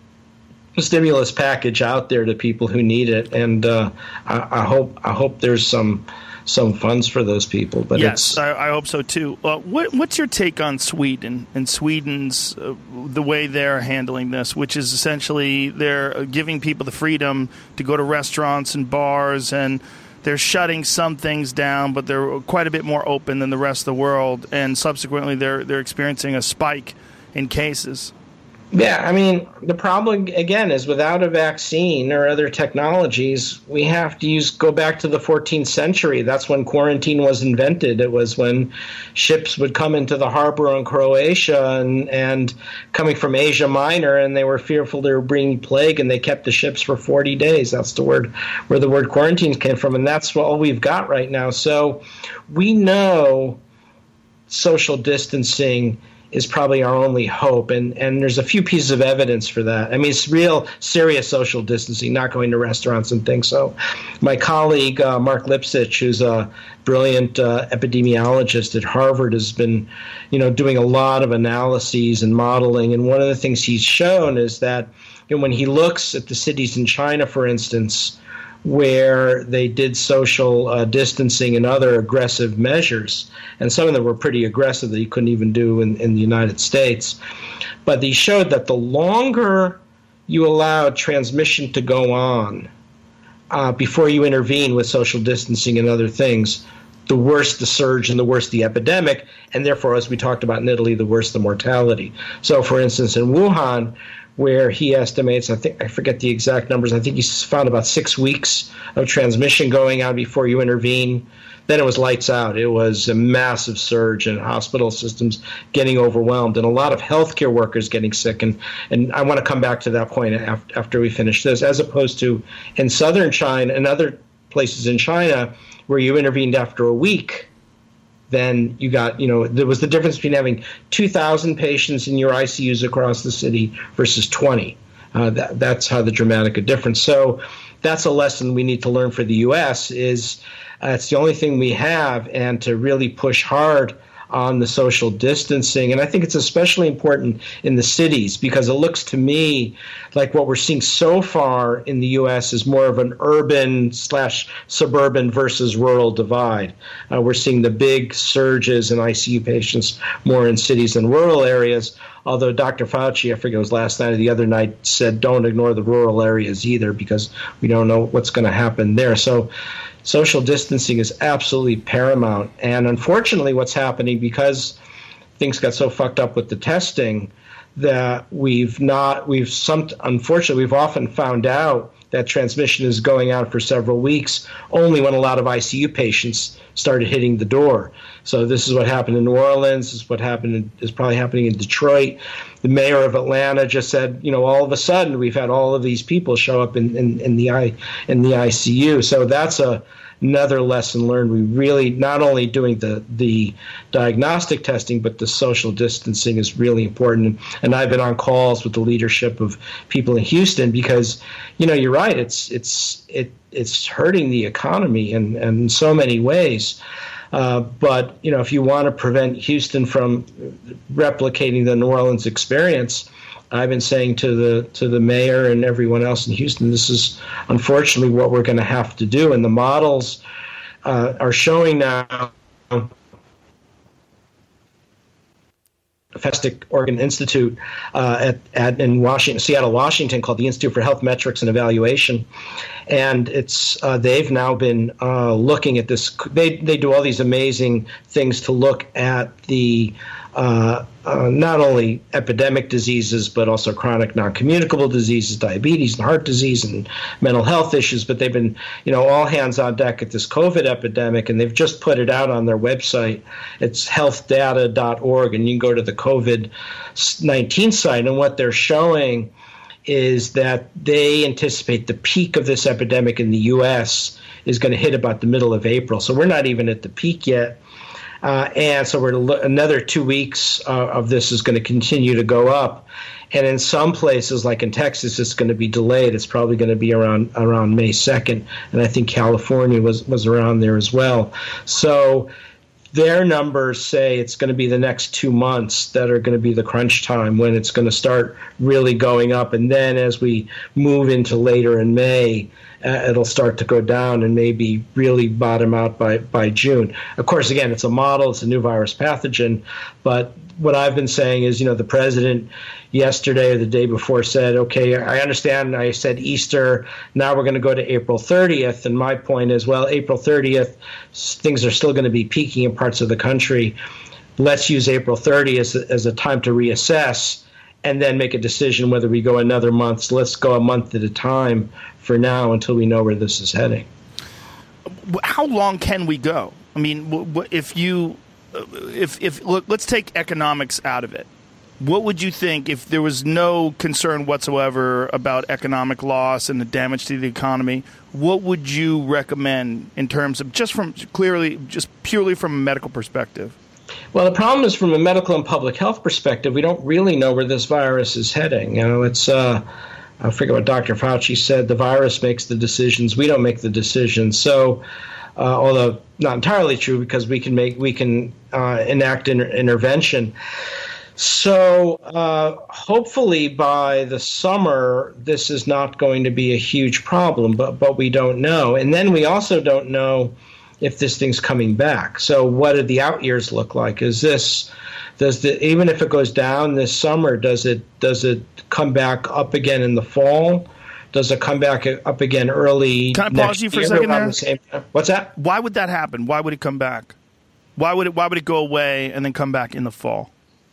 stimulus package out there to people who need it, and uh, I, I hope I hope there's some some funds for those people. But yes, it's, I, I hope so too. Uh, what, what's your take on Sweden and Sweden's uh, the way they're handling this, which is essentially they're giving people the freedom to go to restaurants and bars, and they're shutting some things down, but they're quite a bit more open than the rest of the world, and subsequently they're they're experiencing a spike in cases. Yeah, I mean, the problem, again, is without a vaccine or other technologies, we have to use go back to the fourteenth century. That's when quarantine was invented. It was when ships would come into the harbor in Croatia and, and coming from Asia Minor, and they were fearful they were bringing plague, and they kept the ships for forty days. That's the word where the word quarantine came from, and that's all we've got right now. So we know social distancing is probably our only hope. And, and there's a few pieces of evidence for that. I mean, it's real serious social distancing, not going to restaurants and things. So my colleague, uh, Mark Lipsitch, who's a brilliant uh, epidemiologist at Harvard, has been, you know, doing a lot of analyses and modeling. And one of the things he's shown is that, you know, when he looks at the cities in China, for instance, where they did social uh, distancing and other aggressive measures, and some of them were pretty aggressive that you couldn't even do in, in the United States. But he showed that the longer you allowed transmission to go on uh, before you intervene with social distancing and other things, the worse the surge and the worse the epidemic, and therefore, as we talked about in Italy, the worse the mortality. So, for instance, in Wuhan, where he estimates, I think I forget the exact numbers, I think he's found about six weeks of transmission going on before you intervene. then it was lights out. It was a massive surge in hospital systems getting overwhelmed and a lot of healthcare workers getting sick. And, and I want to come back to that point after, after we finish this, as opposed to in southern China and other places in China where you intervened after a week. Then you got, you know, there was the difference between having two thousand patients in your I C Us across the city versus twenty. Uh, that, that's how the dramatic a difference. So that's a lesson we need to learn for the U S is uh, it's the only thing we have, and to really push hard on the social distancing. And I think it's especially important in the cities because it looks to me like what we're seeing so far in the U S is more of an urban slash suburban versus rural divide. Uh, we're seeing the big surges in I C U patients more in cities than rural areas, although Doctor Fauci, I forget it was last night or the other night, said don't ignore the rural areas either because we don't know what's going to happen there. So social distancing is absolutely paramount. And unfortunately, what's happening, because things got so fucked up with the testing, that we've not, we've some, unfortunately, we've often found out that transmission is going out for several weeks only when a lot of I C U patients started hitting the door. So this is what happened in New Orleans. This is what happened in, is probably happening in Detroit. The mayor of Atlanta just said, you know, all of a sudden we've had all of these people show up in, in, in the I in the I C U. So that's a another lesson learned. We really not only doing the the diagnostic testing, but the social distancing is really important. And I've been on calls with the leadership of people in Houston because, you know, you're right. It's it's it it's hurting the economy in, in so many ways. Uh, but, you know, if you want to prevent Houston from replicating the New Orleans experience, I've been saying to the to the mayor and everyone else in Houston, this is unfortunately what we're going to have to do. And the models uh, are showing now. Festic Oregon Institute uh, at, at in Washington, Seattle, Washington, called the Institute for Health Metrics and Evaluation, and it's uh, they've now been uh, looking at this. They they do all these amazing things to look at the uh, uh, not only epidemic diseases but also chronic non-communicable diseases, diabetes and heart disease and mental health issues. But they've been, you know, all hands on deck at this COVID epidemic, and they've just put it out on their website. It's health data dot org, and you can go to the COVID nineteen site, and what they're showing is that they anticipate the peak of this epidemic in the U S is going to hit about the middle of April. So we're not even at the peak yet. Uh, and so we're another two weeks uh, of this is going to continue to go up. And in some places, like in Texas, it's going to be delayed. It's probably going to be around around May second. And I think California was, was around there as well. So their numbers say it's going to be the next two months that are going to be the crunch time when it's going to start really going up. And then as we move into later in May, uh, it'll start to go down and maybe really bottom out by, by June. Of course, again, it's a model. It's a new virus pathogen. But what I've been saying is, you know, the president yesterday or the day before said, okay, I understand I said Easter, now we're going to go to April thirtieth. And my point is, well, April thirtieth, things are still going to be peaking in parts of the country. Let's use April thirtieth as, as a time to reassess and then make a decision whether we go another month. So let's go a month at a time for now until we know where this is heading. How long can we go? I mean, if you, if, if look, let's take economics out of it. What would you think if there was no concern whatsoever about economic loss and the damage to the economy? What would you recommend in terms of just from clearly, just purely from a medical perspective? Well, the problem is from a medical and public health perspective, we don't really know where this virus is heading. You know, it's, uh, I forget what Doctor Fauci said, the virus makes the decisions. We don't make the decisions. So, uh, although not entirely true because we can make, we can uh, enact inter- intervention. So uh, hopefully by the summer, this is not going to be a huge problem, but but we don't know. And then we also don't know if this thing's coming back. So what do the out years look like? Is this, does the, even if it goes down this summer, does it does it come back up again in the fall? Does it come back up again early? Can I pause you for a second there? The same time? What's that? Why would that happen? Why would it come back? Why would it Why would it go away and then come back in the fall?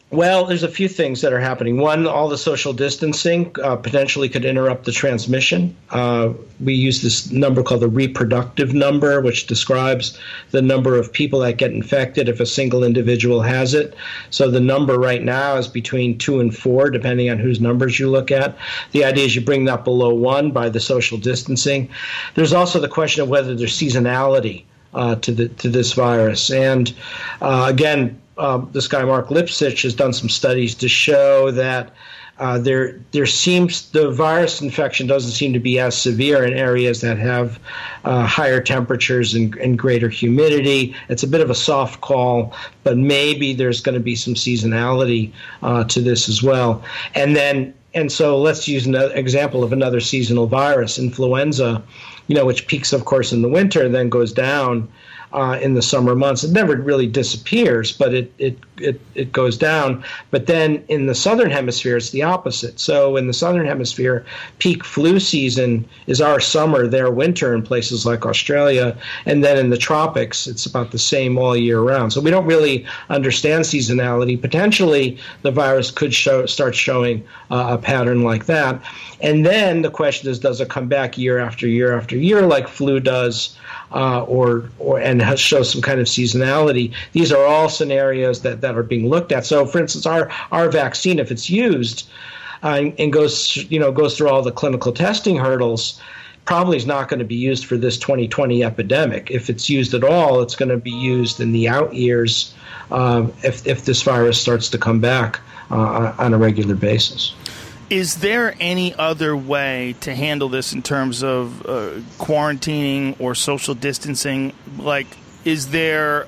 Well, there's a few things that are happening. One, all the social distancing uh, potentially could interrupt the transmission. Uh, we use this number called the reproductive number, which describes the number of people that get infected if a single individual has it. So the number right now is between two and four, depending on whose numbers you look at. The idea is you bring that below one by the social distancing. There's also the question of whether there's seasonality uh, to the to this virus. And uh, again, Um, this guy Mark Lipsitch has done some studies to show that uh, there there seems the virus infection doesn't seem to be as severe in areas that have uh, higher temperatures and, and greater humidity. It's a bit of a soft call, but maybe there's going to be some seasonality uh, to this as well. And then and so let's use an example of another seasonal virus, influenza, you know, which peaks, of course, in the winter and then goes down Uh, in the summer months. It never really disappears, but it, it it it goes down. But then in the southern hemisphere, it's the opposite. So in the southern hemisphere, peak flu season is our summer, their winter in places like Australia. And then in the tropics, it's about the same all year round. So we don't really understand seasonality. Potentially, the virus could show start showing uh, a pattern like that. And then the question is, does it come back year after year after year like flu does? Uh, or or and show some kind of seasonality. These are all scenarios that, that are being looked at. So, for instance, our our vaccine, if it's used uh, and goes you know goes through all the clinical testing hurdles, probably is not going to be used for this twenty twenty epidemic. If it's used at all, it's going to be used in the out years uh, if if this virus starts to come back uh, on a regular basis. Is there any other way to handle this in terms of uh, quarantining or social distancing? Like, is there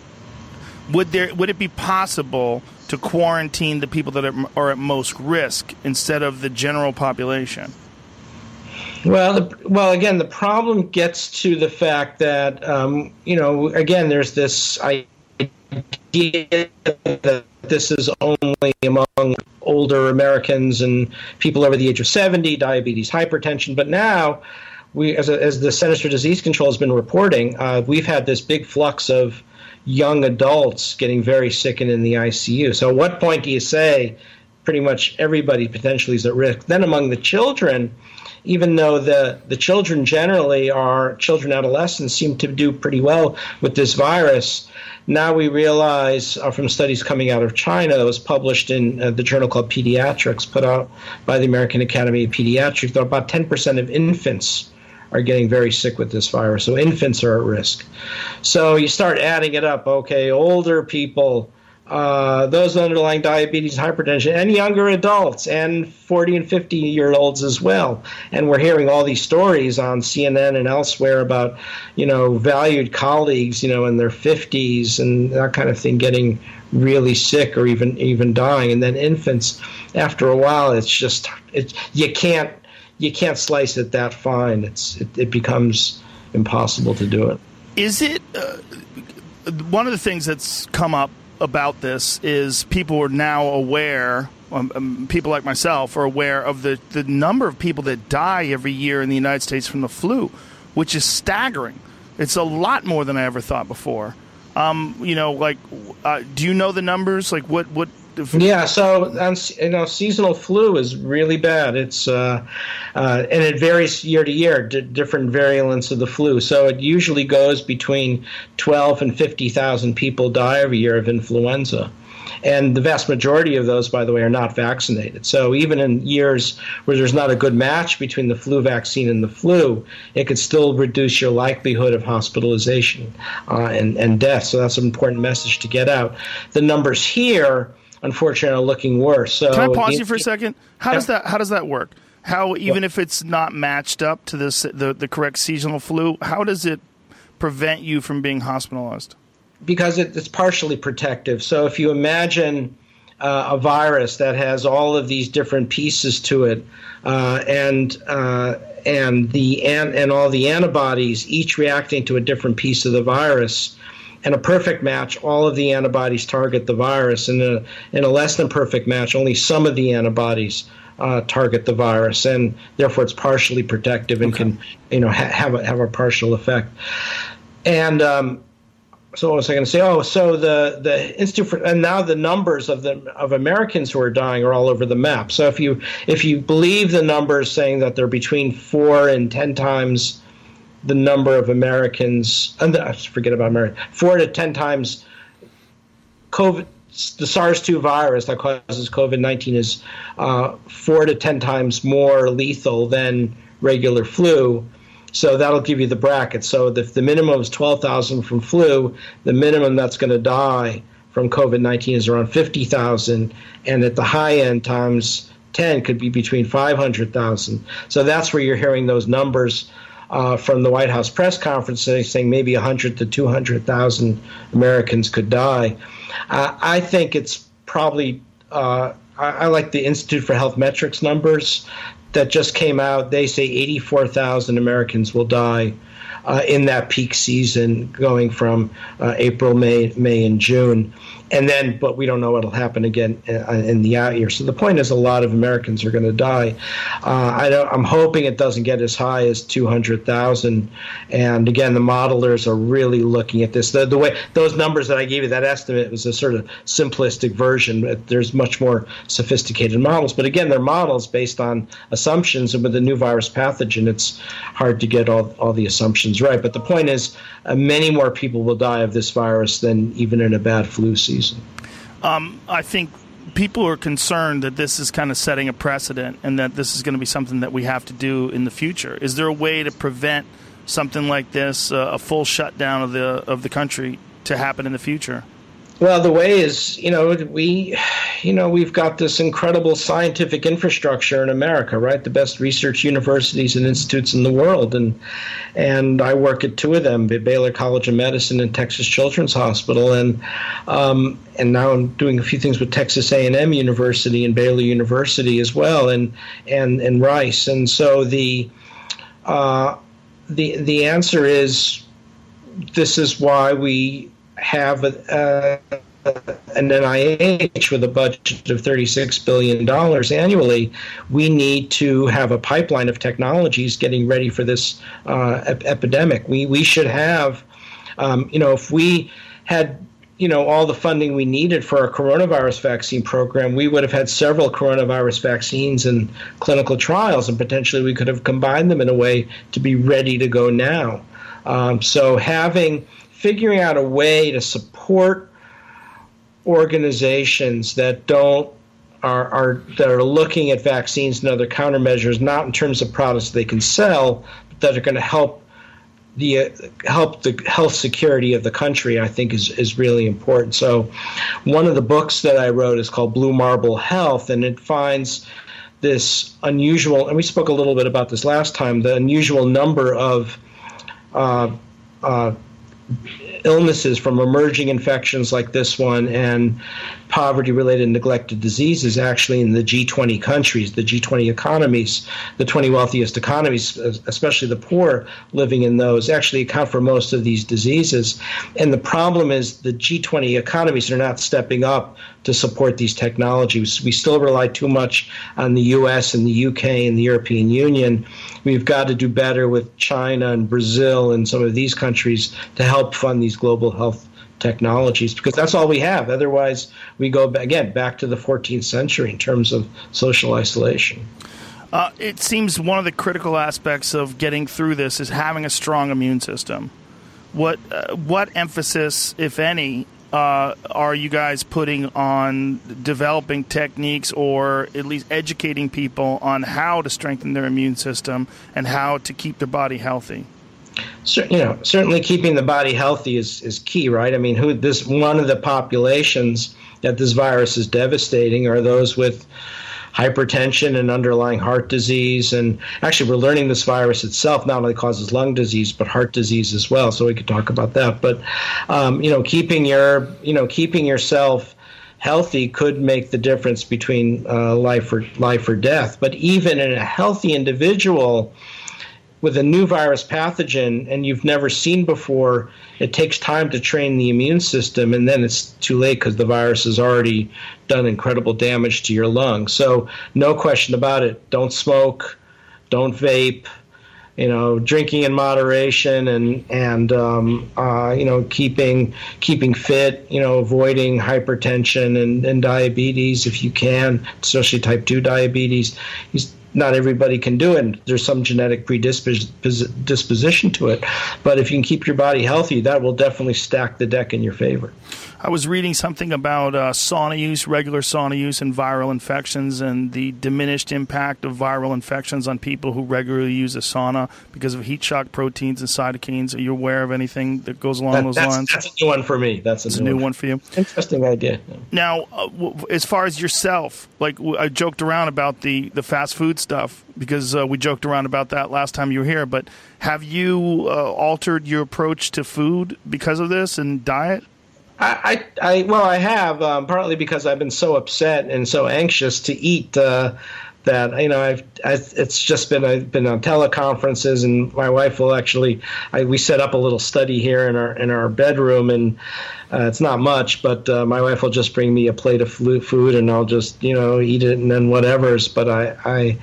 would there would it be possible to quarantine the people that are, are at most risk instead of the general population? Well, the, well, again, the problem gets to the fact that um, you know, again, there's this idea that this is only among older Americans and people over the age of seventy, diabetes, hypertension. But now, we, as, a, as the Centers for Disease Control has been reporting, uh, we've had this big flux of young adults getting very sick and in the I C U. So at what point do you say pretty much everybody potentially is at risk? Then among the children, even though the, the children generally are, children, adolescents seem to do pretty well with this virus, now we realize uh, from studies coming out of China that was published in uh, the journal called Pediatrics, put out by the American Academy of Pediatrics, that about ten percent of infants are getting very sick with this virus. So infants are at risk. So you start adding it up. Okay, older people, uh, those with underlying diabetes, hypertension, and younger adults, and forty and fifty-year-olds as well. And we're hearing all these stories on C N N and elsewhere about, you know, valued colleagues, you know, in their fifties and that kind of thing getting really sick or even even dying. And then infants, after a while, it's just it's you can't you can't slice it that fine. It's it, it becomes impossible to do it. Is it uh, one of the things that's come up about this is people are now aware, um, um, people like myself are aware of the, the number of people that die every year in the United States from the flu, which is staggering. It's a lot more than I ever thought before. Um, you know, like, uh, do you know the numbers? Like, what, what? If- yeah, so um, you know, seasonal flu is really bad. It's uh, uh, and it varies year to year, d- different variants of the flu. So it usually goes between twelve and fifty thousand people die every year of influenza. And the vast majority of those, by the way, are not vaccinated. So even in years where there's not a good match between the flu vaccine and the flu, it could still reduce your likelihood of hospitalization uh, and, and death. So that's an important message to get out. The numbers here, unfortunately, are looking worse. So can I pause you for a second? How yeah. does that How does that work? How, even well, if it's not matched up to this, the, the correct seasonal flu, how does it prevent you from being hospitalized? Because it, it's partially protective. So if you imagine uh, a virus that has all of these different pieces to it, uh, and uh, and the and, and all the antibodies each reacting to a different piece of the virus, in a perfect match, all of the antibodies target the virus. In a in a less than perfect match, only some of the antibodies uh, target the virus, and therefore it's partially protective and okay. can you know ha- have a, have a partial effect. And um, so what was I going to say? Oh, so the, the Institute for, and now the numbers of the of Americans who are dying are all over the map. So if you if you believe the numbers saying that they're between four and ten times the number of Americans, and uh, forget about America, four to ten times COVID, the SARS two virus that causes COVID nineteen is uh, four to ten times more lethal than regular flu. So that'll give you the bracket. So if the minimum is twelve thousand from flu, the minimum that's going to die from COVID nineteen is around fifty thousand. And at the high end, times ten could be between five hundred thousand. So that's where you're hearing those numbers uh, from the White House press conference saying maybe one hundred to two hundred thousand Americans could die. Uh, I think it's probably, uh, I, I like the Institute for Health Metrics numbers that just came out. They say eighty-four thousand Americans will die uh, in that peak season going from uh, April, May, May, and June. And then, but we don't know what will happen again in the out year. So the point is a lot of Americans are going to die. Uh, I don't, I'm hoping it doesn't get as high as two hundred thousand. And again, the modelers are really looking at this. The, the way those numbers that I gave you, that estimate was a sort of simplistic version. There's much more sophisticated models. But again, they're models based on assumptions. And with the new virus pathogen, it's hard to get all, all the assumptions right. But the point is uh, many more people will die of this virus than even in a bad flu season. Um, I think people are concerned that this is kind of setting a precedent and that this is going to be something that we have to do in the future. Is there a way to prevent something like this, uh, a full shutdown of the of the country, to happen in the future? Well, the way is, you know, we, you know, we've got this incredible scientific infrastructure in America, right? The best research universities and institutes in the world, and and I work at two of them, Baylor College of Medicine and Texas Children's Hospital, and um, and now I'm doing a few things with Texas A and M University and Baylor University as well, and and and Rice, and so the uh, the the answer is, this is why we have a, uh, an N I H with a budget of thirty-six billion dollars annually. We need to have a pipeline of technologies getting ready for this uh, ep- epidemic. We we should have, um, you know, if we had, you know, all the funding we needed for our coronavirus vaccine program, we would have had several coronavirus vaccines and clinical trials, and potentially we could have combined them in a way to be ready to go now. Um, so having figuring out a way to support organizations that don't are, are that are looking at vaccines and other countermeasures, not in terms of products they can sell, but that are going to help the uh, help the health security of the country, I think is is really important. So, one of the books that I wrote is called Blue Marble Health, and it finds this unusual, and we spoke a little bit about this last time, the unusual number of uh, uh, illnesses from emerging infections like this one and poverty-related neglected diseases actually in the G twenty countries, the G twenty economies, the twenty wealthiest economies, especially the poor living in those, actually account for most of these diseases. And the problem is the G twenty economies are not stepping up to support these technologies. We still rely too much on the U S and the U K and the European Union. We've got to do better with China and Brazil and some of these countries to help fund these global health technologies, because that's all we have. Otherwise, we go, again, back to the fourteenth century in terms of social isolation. Uh, it seems one of the critical aspects of getting through this is having a strong immune system. What uh, what emphasis, if any, uh, are you guys putting on developing techniques or at least educating people on how to strengthen their immune system and how to keep their body healthy? So, you know, certainly keeping the body healthy is, is key, right? I mean, who this one of the populations that this virus is devastating are those with hypertension and underlying heart disease. And actually, we're learning this virus itself not only causes lung disease, but heart disease as well. So we could talk about that. But, um, you know, keeping your, you know, keeping yourself healthy could make the difference between uh, life or life or death. But even in a healthy individual with a new virus pathogen and you've never seen before, it takes time to train the immune system, and then it's too late because the virus has already done incredible damage to your lungs. So no question about it. Don't smoke. Don't vape. you know, drinking in moderation and and um, uh, you know, keeping keeping fit, you know, avoiding hypertension and, and diabetes if you can, especially type two diabetes. He's, not everybody can do it. There's some genetic predisposition to it. But if you can keep your body healthy, that will definitely stack the deck in your favor. I was reading something about uh, sauna use, regular sauna use, and viral infections, and the diminished impact of viral infections on people who regularly use a sauna because of heat shock proteins and cytokines. Are you aware of anything that goes along that, those that's, lines? That's a new one for me. That's a, that's new, a new one. one for you. Interesting idea. Now, uh, w- as far as yourself, like w- I joked around about the, the fast food stuff because uh, we joked around about that last time you were here, but have you uh, altered your approach to food because of this and diet? I, I, well, I have, um, partly because I've been so upset and so anxious to eat uh, that, you know, I've, I've, it's just been, I've been on teleconferences, and my wife will actually, I, we set up a little study here in our, in our bedroom, and uh, it's not much, but uh, my wife will just bring me a plate of food and I'll just, you know, eat it and then whatever's, but I, I,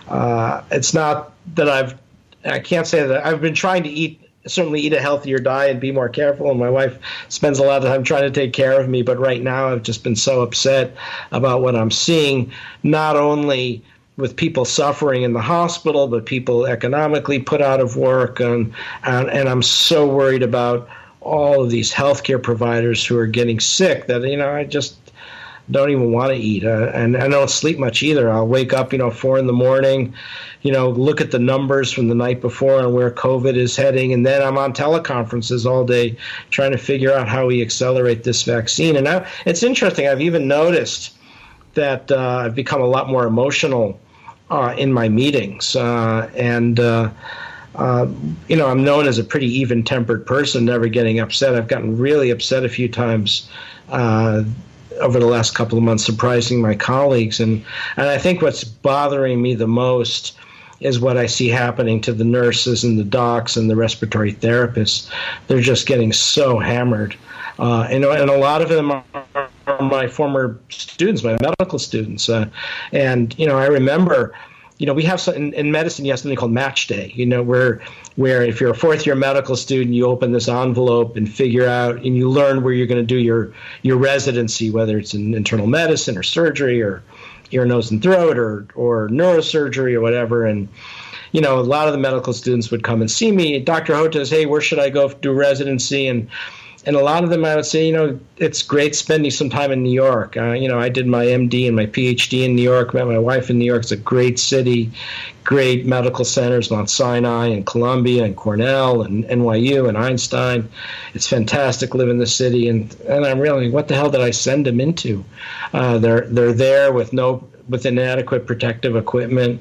uh, it's not that I've, I can't say that I've been trying to eat certainly eat a healthier diet, be more careful. And my wife spends a lot of time trying to take care of me. But right now I've just been so upset about what I'm seeing, not only with people suffering in the hospital, but people economically put out of work. And, and, and I'm so worried about all of these healthcare providers who are getting sick that, you know, I just don't even want to eat. Uh, and I don't sleep much either. I'll wake up, you know, four in the morning, you know, look at the numbers from the night before and where COVID is heading. And then I'm on teleconferences all day trying to figure out how we accelerate this vaccine. And I, it's interesting. I've even noticed that uh, I've become a lot more emotional uh, in my meetings. Uh, and, uh, uh, you know, I'm known as a pretty even-tempered person, never getting upset. I've gotten really upset a few times uh over the last couple of months, surprising my colleagues. And, and I think what's bothering me the most is what I see happening to the nurses and the docs and the respiratory therapists. They're just getting so hammered. Uh, and, and a lot of them are, are my former students, my medical students. Uh, and, you know, I remember, you know, we have some, in, in medicine, you have something called match day, you know, where where if you're a fourth-year medical student, you open this envelope and figure out, and you learn where you're going to do your, your residency, whether it's in internal medicine or surgery or ear, nose, and throat or, or neurosurgery or whatever. And, you know, a lot of the medical students would come and see me. Doctor Hotez, hey, where should I go do residency? And And a lot of them, I would say, you know, it's great spending some time in New York. Uh, you know, I did my M D and my P H D in New York, met my wife in New York. It's a great city, great medical centers, Mount Sinai and Columbia and Cornell and N Y U and Einstein. It's fantastic living in the city. And, and I'm really, what the hell did I send them into? Uh, they're they're there with no with inadequate protective equipment,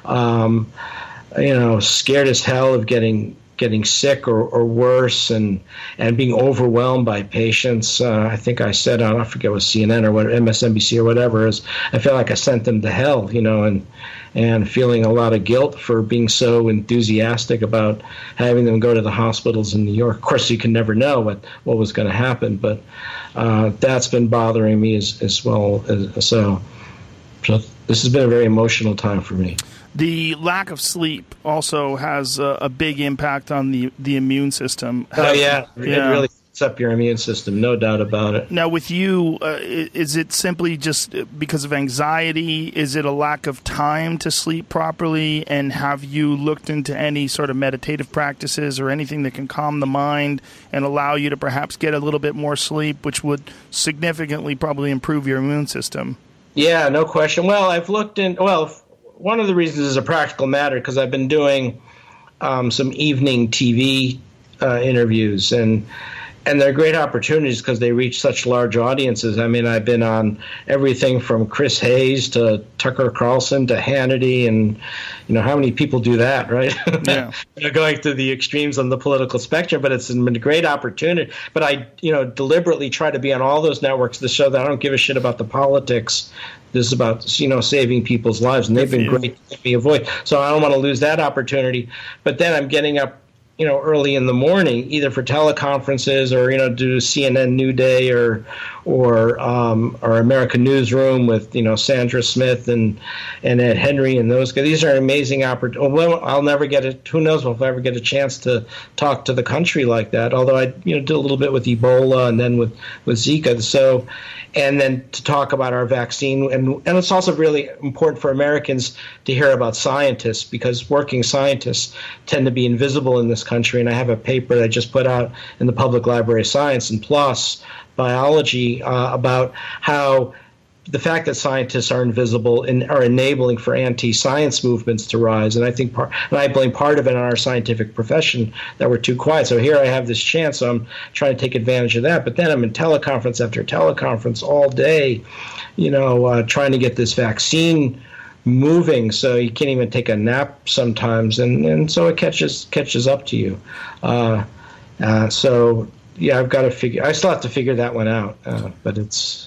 um, you know, scared as hell of getting getting sick or, or worse, and and being overwhelmed by patients. Uh, I think I said, I forget what C N N or what M S N B C or whatever is. I feel like I sent them to hell, you know, and and feeling a lot of guilt for being so enthusiastic about having them go to the hospitals in New York. Of course, you can never know what, what was going to happen, but uh, that's been bothering me as as well. As, so, so this has been a very emotional time for me. The lack of sleep also has a, a big impact on the, the immune system. Oh, yeah. It yeah. really sets up your immune system, no doubt about it. Now, with you, uh, is it simply just because of anxiety? Is it a lack of time to sleep properly? And have you looked into any sort of meditative practices or anything that can calm the mind and allow you to perhaps get a little bit more sleep, which would significantly probably improve your immune system? Yeah, no question. Well, I've looked in, well, one of the reasons is a practical matter because I've been doing um, some evening T V uh, interviews, and and they're great opportunities because they reach such large audiences. I mean, I've been on everything from Chris Hayes to Tucker Carlson to Hannity, and you know how many people do that, right? Yeah, you know, going to the extremes on the political spectrum, but it's been a great opportunity. But I, you know, deliberately try to be on all those networks to show that I don't give a shit about the politics. This is about, you know, saving people's lives, and they've been great to me avoid. So I don't want to lose that opportunity. But then I'm getting up, you know, early in the morning, either for teleconferences or, you know, do C N N New Day or or um, or American Newsroom with, you know, Sandra Smith and and Ed Henry and those guys. These are amazing opportunities. Well, I'll never get it. Who knows if I'll ever get a chance to talk to the country like that. Although I, you know, did a little bit with Ebola and then with with Zika. So, and then to talk about our vaccine, and and it's also really important for Americans to hear about scientists, because working scientists tend to be invisible in this country. And I have a paper that I just put out in the Public Library of Science and PLOS Biology uh, about how the fact that scientists are invisible and are enabling for anti-science movements to rise. And I think, part, and I blame part of it on our scientific profession that we're too quiet. So here I have this chance, so I'm trying to take advantage of that. But then I'm in teleconference after teleconference all day, you know, uh, trying to get this vaccine moving, so you can't even take a nap sometimes, and, and so it catches catches up to you. Uh, uh, so yeah, I've got to figure. I still have to figure that one out, uh, but it's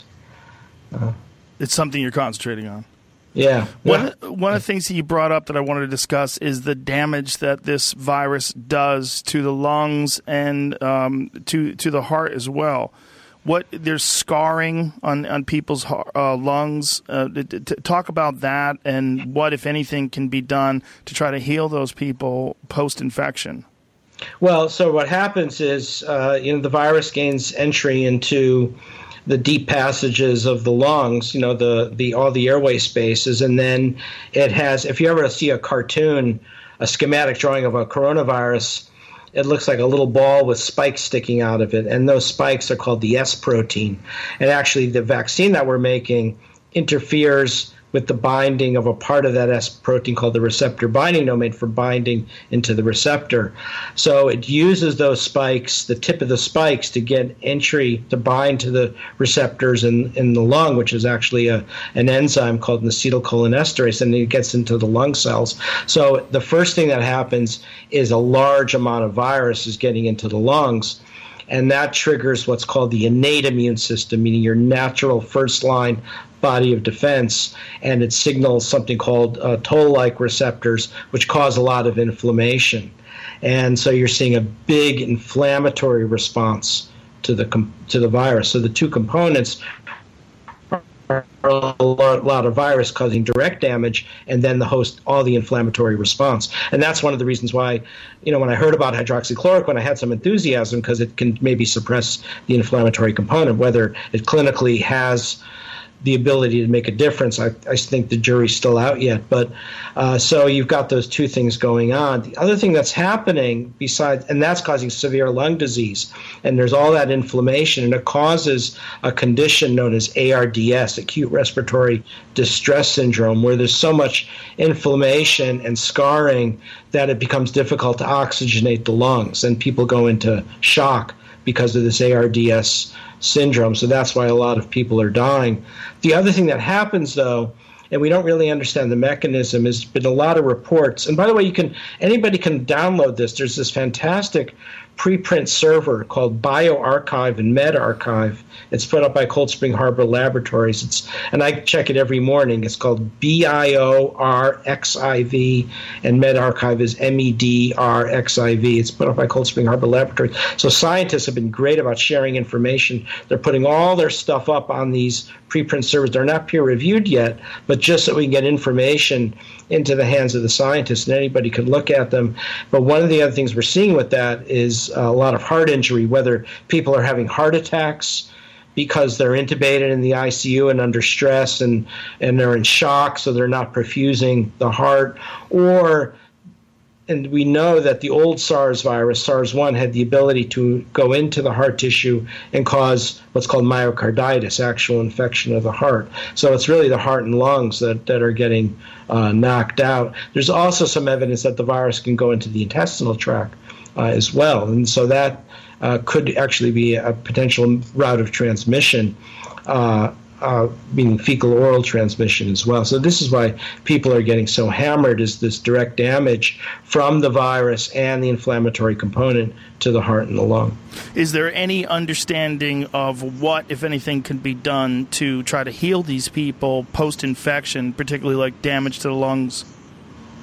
uh, it's something you're concentrating on. Yeah. One one of the things that you brought up that I wanted to discuss is the damage that this virus does to the lungs and um, to to the heart as well. What there's scarring on, on people's uh, lungs. Uh, to, to talk about that and what, if anything, can be done to try to heal those people post-infection. Well, so what happens is, uh, you know, the virus gains entry into the deep passages of the lungs, you know, the, the all the airway spaces, and then it has. If you ever see a cartoon, a schematic drawing of a coronavirus, it looks like a little ball with spikes sticking out of it, and those spikes are called the S protein. And actually, the vaccine that we're making interferes with the binding of a part of that S protein called the receptor binding domain for binding into the receptor. So it uses those spikes, the tip of the spikes, to get entry to bind to the receptors in, in the lung, which is actually a, an enzyme called an acetylcholinesterase, and it gets into the lung cells. So the first thing that happens is a large amount of virus is getting into the lungs, and that triggers what's called the innate immune system, meaning your natural first-line body of defense, and it signals something called uh, toll-like receptors, which cause a lot of inflammation. And so you're seeing a big inflammatory response to the com- to the virus. So the two components are a lot of virus causing direct damage, and then the host, all the inflammatory response. And that's one of the reasons why, you know, when I heard about hydroxychloroquine, I had some enthusiasm, because it can maybe suppress the inflammatory component. Whether it clinically has the ability to make a difference, I, I think the jury's still out yet. But uh, so you've got those two things going on. The other thing that's happening besides, and that's causing severe lung disease, and there's all that inflammation, and it causes a condition known as A R D S, acute respiratory distress syndrome, where there's so much inflammation and scarring that it becomes difficult to oxygenate the lungs, and people go into shock because of this A R D S syndrome. So that's why a lot of people are dying. The other thing that happens, though, and we don't really understand the mechanism, has been a lot of reports. And by the way, you can anybody can download this. There's this fantastic preprint server called bioRxiv and medRxiv. It's put up by Cold Spring Harbor Laboratories. It's and I check it every morning. It's called B I O R X I V, and medRxiv is M E D R X I V. It's put up by Cold Spring Harbor Laboratories. So scientists have been great about sharing information. They're putting all their stuff up on these preprint servers. They're not peer-reviewed yet, but just so we can get information into the hands of the scientists, and anybody can look at them. But one of the other things we're seeing with that is a lot of heart injury, whether people are having heart attacks because they're intubated in the I C U and under stress, and, and they're in shock, so they're not perfusing the heart, or and we know that the old SARS virus, SARS one, had the ability to go into the heart tissue and cause what's called myocarditis, actual infection of the heart. So it's really the heart and lungs that, that are getting uh, knocked out. There's also some evidence that the virus can go into the intestinal tract uh, as well. And so that uh, could actually be a potential route of transmission, uh, Uh, meaning fecal-oral transmission as well. So this is why people are getting so hammered, is this direct damage from the virus and the inflammatory component to the heart and the lung. Is there any understanding of what, if anything, can be done to try to heal these people post-infection, particularly like damage to the lungs?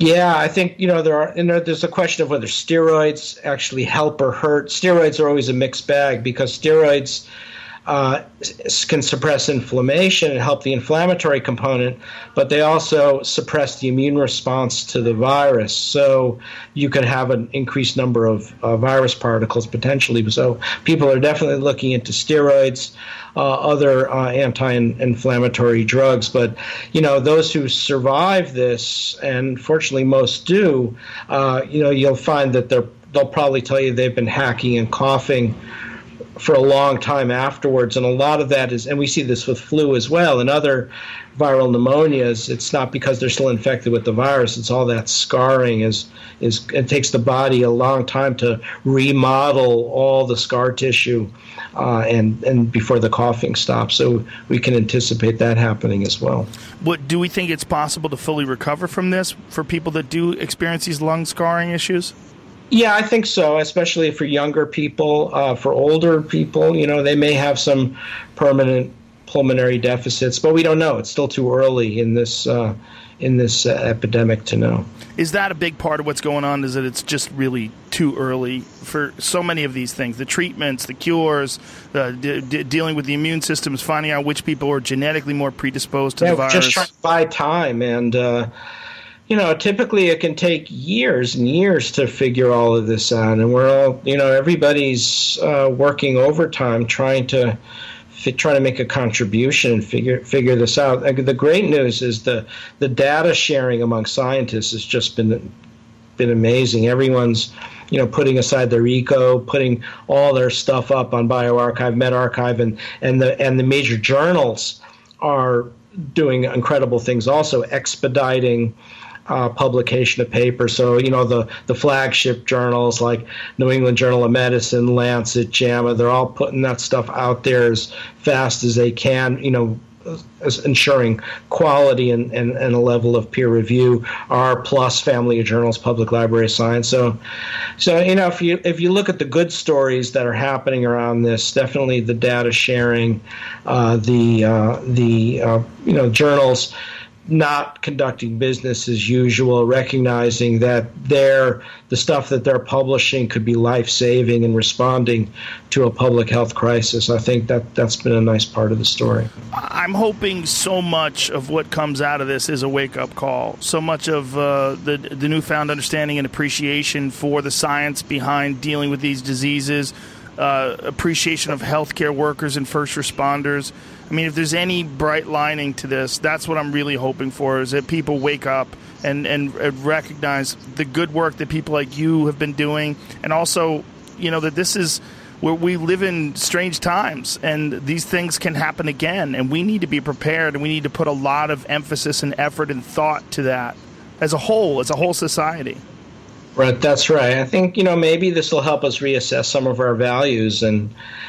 Yeah, I think, you know, there are, and there's a question of whether steroids actually help or hurt. Steroids are always a mixed bag because steroids uh, can suppress inflammation and help the inflammatory component, but they also suppress the immune response to the virus. So you can have an increased number of uh, virus particles potentially. So people are definitely looking into steroids, uh, other uh, anti-inflammatory drugs. But, you know, those who survive this, and fortunately most do, uh, you know, you'll find that they're, they'll probably tell you they've been hacking and coughing for a long time afterwards. And a lot of that is, and we see this with flu as well and other viral pneumonias, it's not because they're still infected with the virus, it's all that scarring is, is it takes the body a long time to remodel all the scar tissue uh, and, and before the coughing stops. So we can anticipate that happening as well. What, do we think it's possible to fully recover from this for people that do experience these lung scarring issues? Yeah, I think so, especially for younger people. Uh, for older people, you know, they may have some permanent pulmonary deficits, but we don't know. It's still too early in this uh, in this uh, epidemic to know. Is that a big part of what's going on, is that it's just really too early for so many of these things, the treatments, the cures, uh, d- d- dealing with the immune systems, finding out which people are genetically more predisposed to yeah, the virus? Just trying to buy time. And, uh, you know, typically it can take years and years to figure all of this out. And we're all, you know, everybody's uh, working overtime trying to trying to make a contribution and figure figure this out. The great news is the the data sharing among scientists has just been been amazing. Everyone's, you know, putting aside their ego, putting all their stuff up on bioRxiv, medRxiv, and and the and the major journals are doing incredible things, also expediting Uh, publication of papers. So, you know, the, the flagship journals like New England Journal of Medicine, Lancet, JAMA, they're all putting that stuff out there as fast as they can, you know, as ensuring quality and, and, and a level of peer review. R plus family of journals, Public Library of Science. So, so you know, if you if you look at the good stories that are happening around this, definitely the data sharing, uh, the uh, the uh, you know journals not conducting business as usual, recognizing that they're, the stuff that they're publishing could be life-saving and responding to a public health crisis. I think that that's been a nice part of the story. I'm hoping so much of what comes out of this is a wake-up call. So much of uh, the, the newfound understanding and appreciation for the science behind dealing with these diseases, uh, appreciation of healthcare workers and first responders. I mean, if there's any bright lining to this, that's what I'm really hoping for, is that people wake up and, and recognize the good work that people like you have been doing, and also, you know, that this is where we live in strange times, and these things can happen again, and we need to be prepared, and we need to put a lot of emphasis and effort and thought to that as a whole, as a whole society. Right, that's right. I think, you know, maybe this will help us reassess some of our values and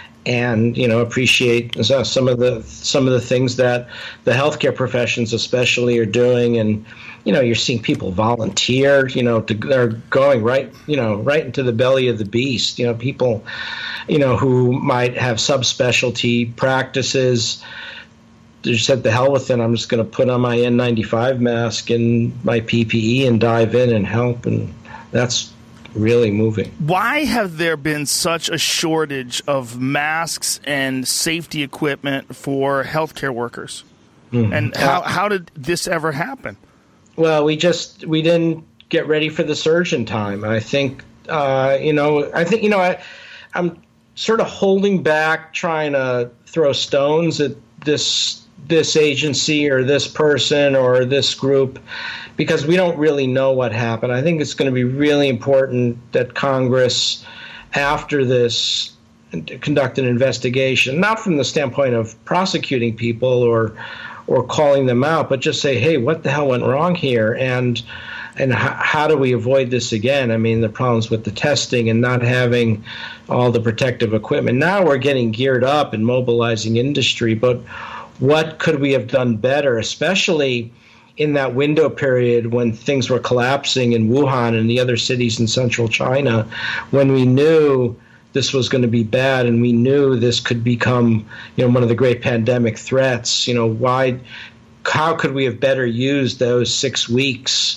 and you know appreciate some of the some of the things that the healthcare professions especially are doing. And you know you're seeing people volunteer, you know to, they're going right you know right into the belly of the beast. You know people you know who might have subspecialty practices, they just said, the hell with it, I'm just going to put on my N ninety-five mask and my P P E and dive in and help. And that's really moving. Why have there been such a shortage of masks and safety equipment for healthcare workers? Mm-hmm. And how how did this ever happen? Well, we just we didn't get ready for the surge in time. I think uh, you know I think you know I I'm sort of holding back, trying to throw stones at this this agency or this person or this group, because we don't really know what happened. I think it's going to be really important that Congress, after this, conduct an investigation, not from the standpoint of prosecuting people or or calling them out, but just say, hey, what the hell went wrong here? And and h- how do we avoid this again? I mean, the problems with the testing and not having all the protective equipment. Now we're getting geared up and mobilizing industry, but what could we have done better, especially in that window period when things were collapsing in Wuhan and the other cities in central China, when we knew this was going to be bad and we knew this could become, you know, one of the great pandemic threats. You know, why, how could we have better used those six weeks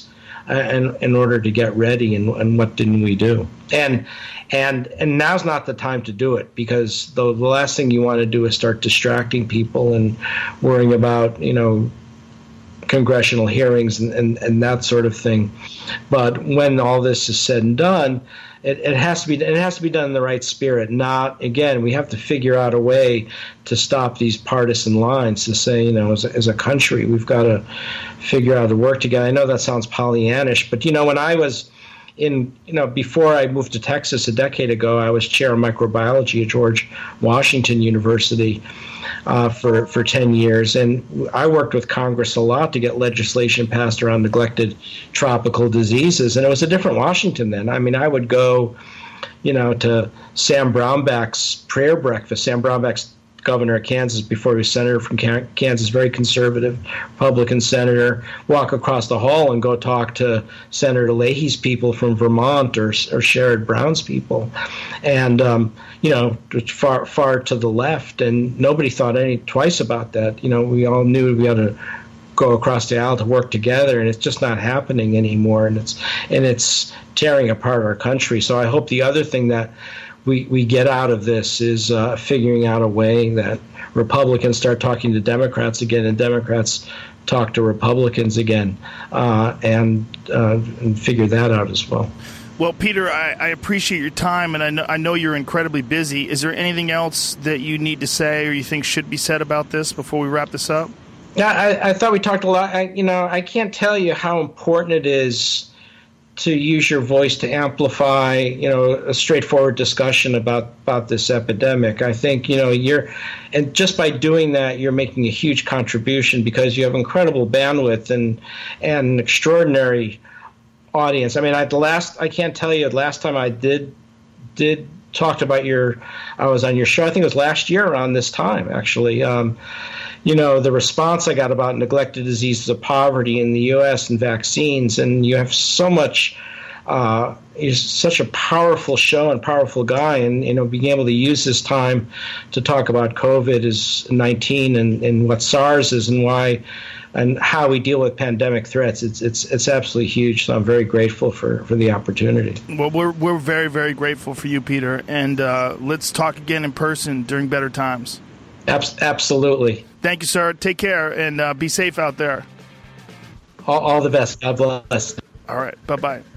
in, in order to get ready, and, and what didn't we do? And and and now's not the time to do it, because the, the last thing you want to do is start distracting people and worrying about, you know, congressional hearings and, and, and that sort of thing. But when all this is said and done, it, it has to be it has to be done in the right spirit. Not, again, we have to figure out a way to stop these partisan lines, to say, you know, as a, as a country, we've got to figure out how to work together. I know that sounds Pollyannish, but, you know, when I was in, you know, before I moved to Texas a decade ago, I was chair of microbiology at George Washington University uh, for, for ten years. And I worked with Congress a lot to get legislation passed around neglected tropical diseases. And it was a different Washington then. I mean, I would go, you know, to Sam Brownback's prayer breakfast. Sam Brownback's governor of Kansas before he was senator from Kansas, very conservative Republican senator, walk across the hall and go talk to Senator Leahy's people from Vermont, or, or Sherrod Brown's people, and um, you know, far far to the left, and nobody thought any twice about that. You know, we all knew we had to go across the aisle to work together, and it's just not happening anymore, and it's and it's tearing apart our country. So I hope the other thing that we, we get out of this is uh, figuring out a way that Republicans start talking to Democrats again, and Democrats talk to Republicans again, uh, and, uh, and figure that out as well. Well, Peter, I, I appreciate your time, and I know, I know you're incredibly busy. Is there anything else that you need to say or you think should be said about this before we wrap this up? Yeah, I, I thought we talked a lot. I, you know, I can't tell you how important it is to use your voice to amplify, you know, a straightforward discussion about, about this epidemic. I think, you know, you're, and just by doing that, you're making a huge contribution, because you have incredible bandwidth and, and an extraordinary audience. I mean, I, the last, I can't tell you, the last time I did, did talked about your, I was on your show, I think it was last year around this time, actually. Um, you know, the response I got about neglected diseases of poverty in the U S and vaccines, and you have so much, uh, he's such a powerful show and powerful guy, and, you know, being able to use this time to talk about COVID nineteen and, and what SARS is and why, and how we deal with pandemic threats, it's it's it's absolutely huge. So I'm very grateful for, for the opportunity. Well, we're we're very, very grateful for you, Peter, and uh, let's talk again in person during better times. Absolutely. Thank you, sir. Take care, and uh, be safe out there. All, all the best. God bless. All right. Bye-bye.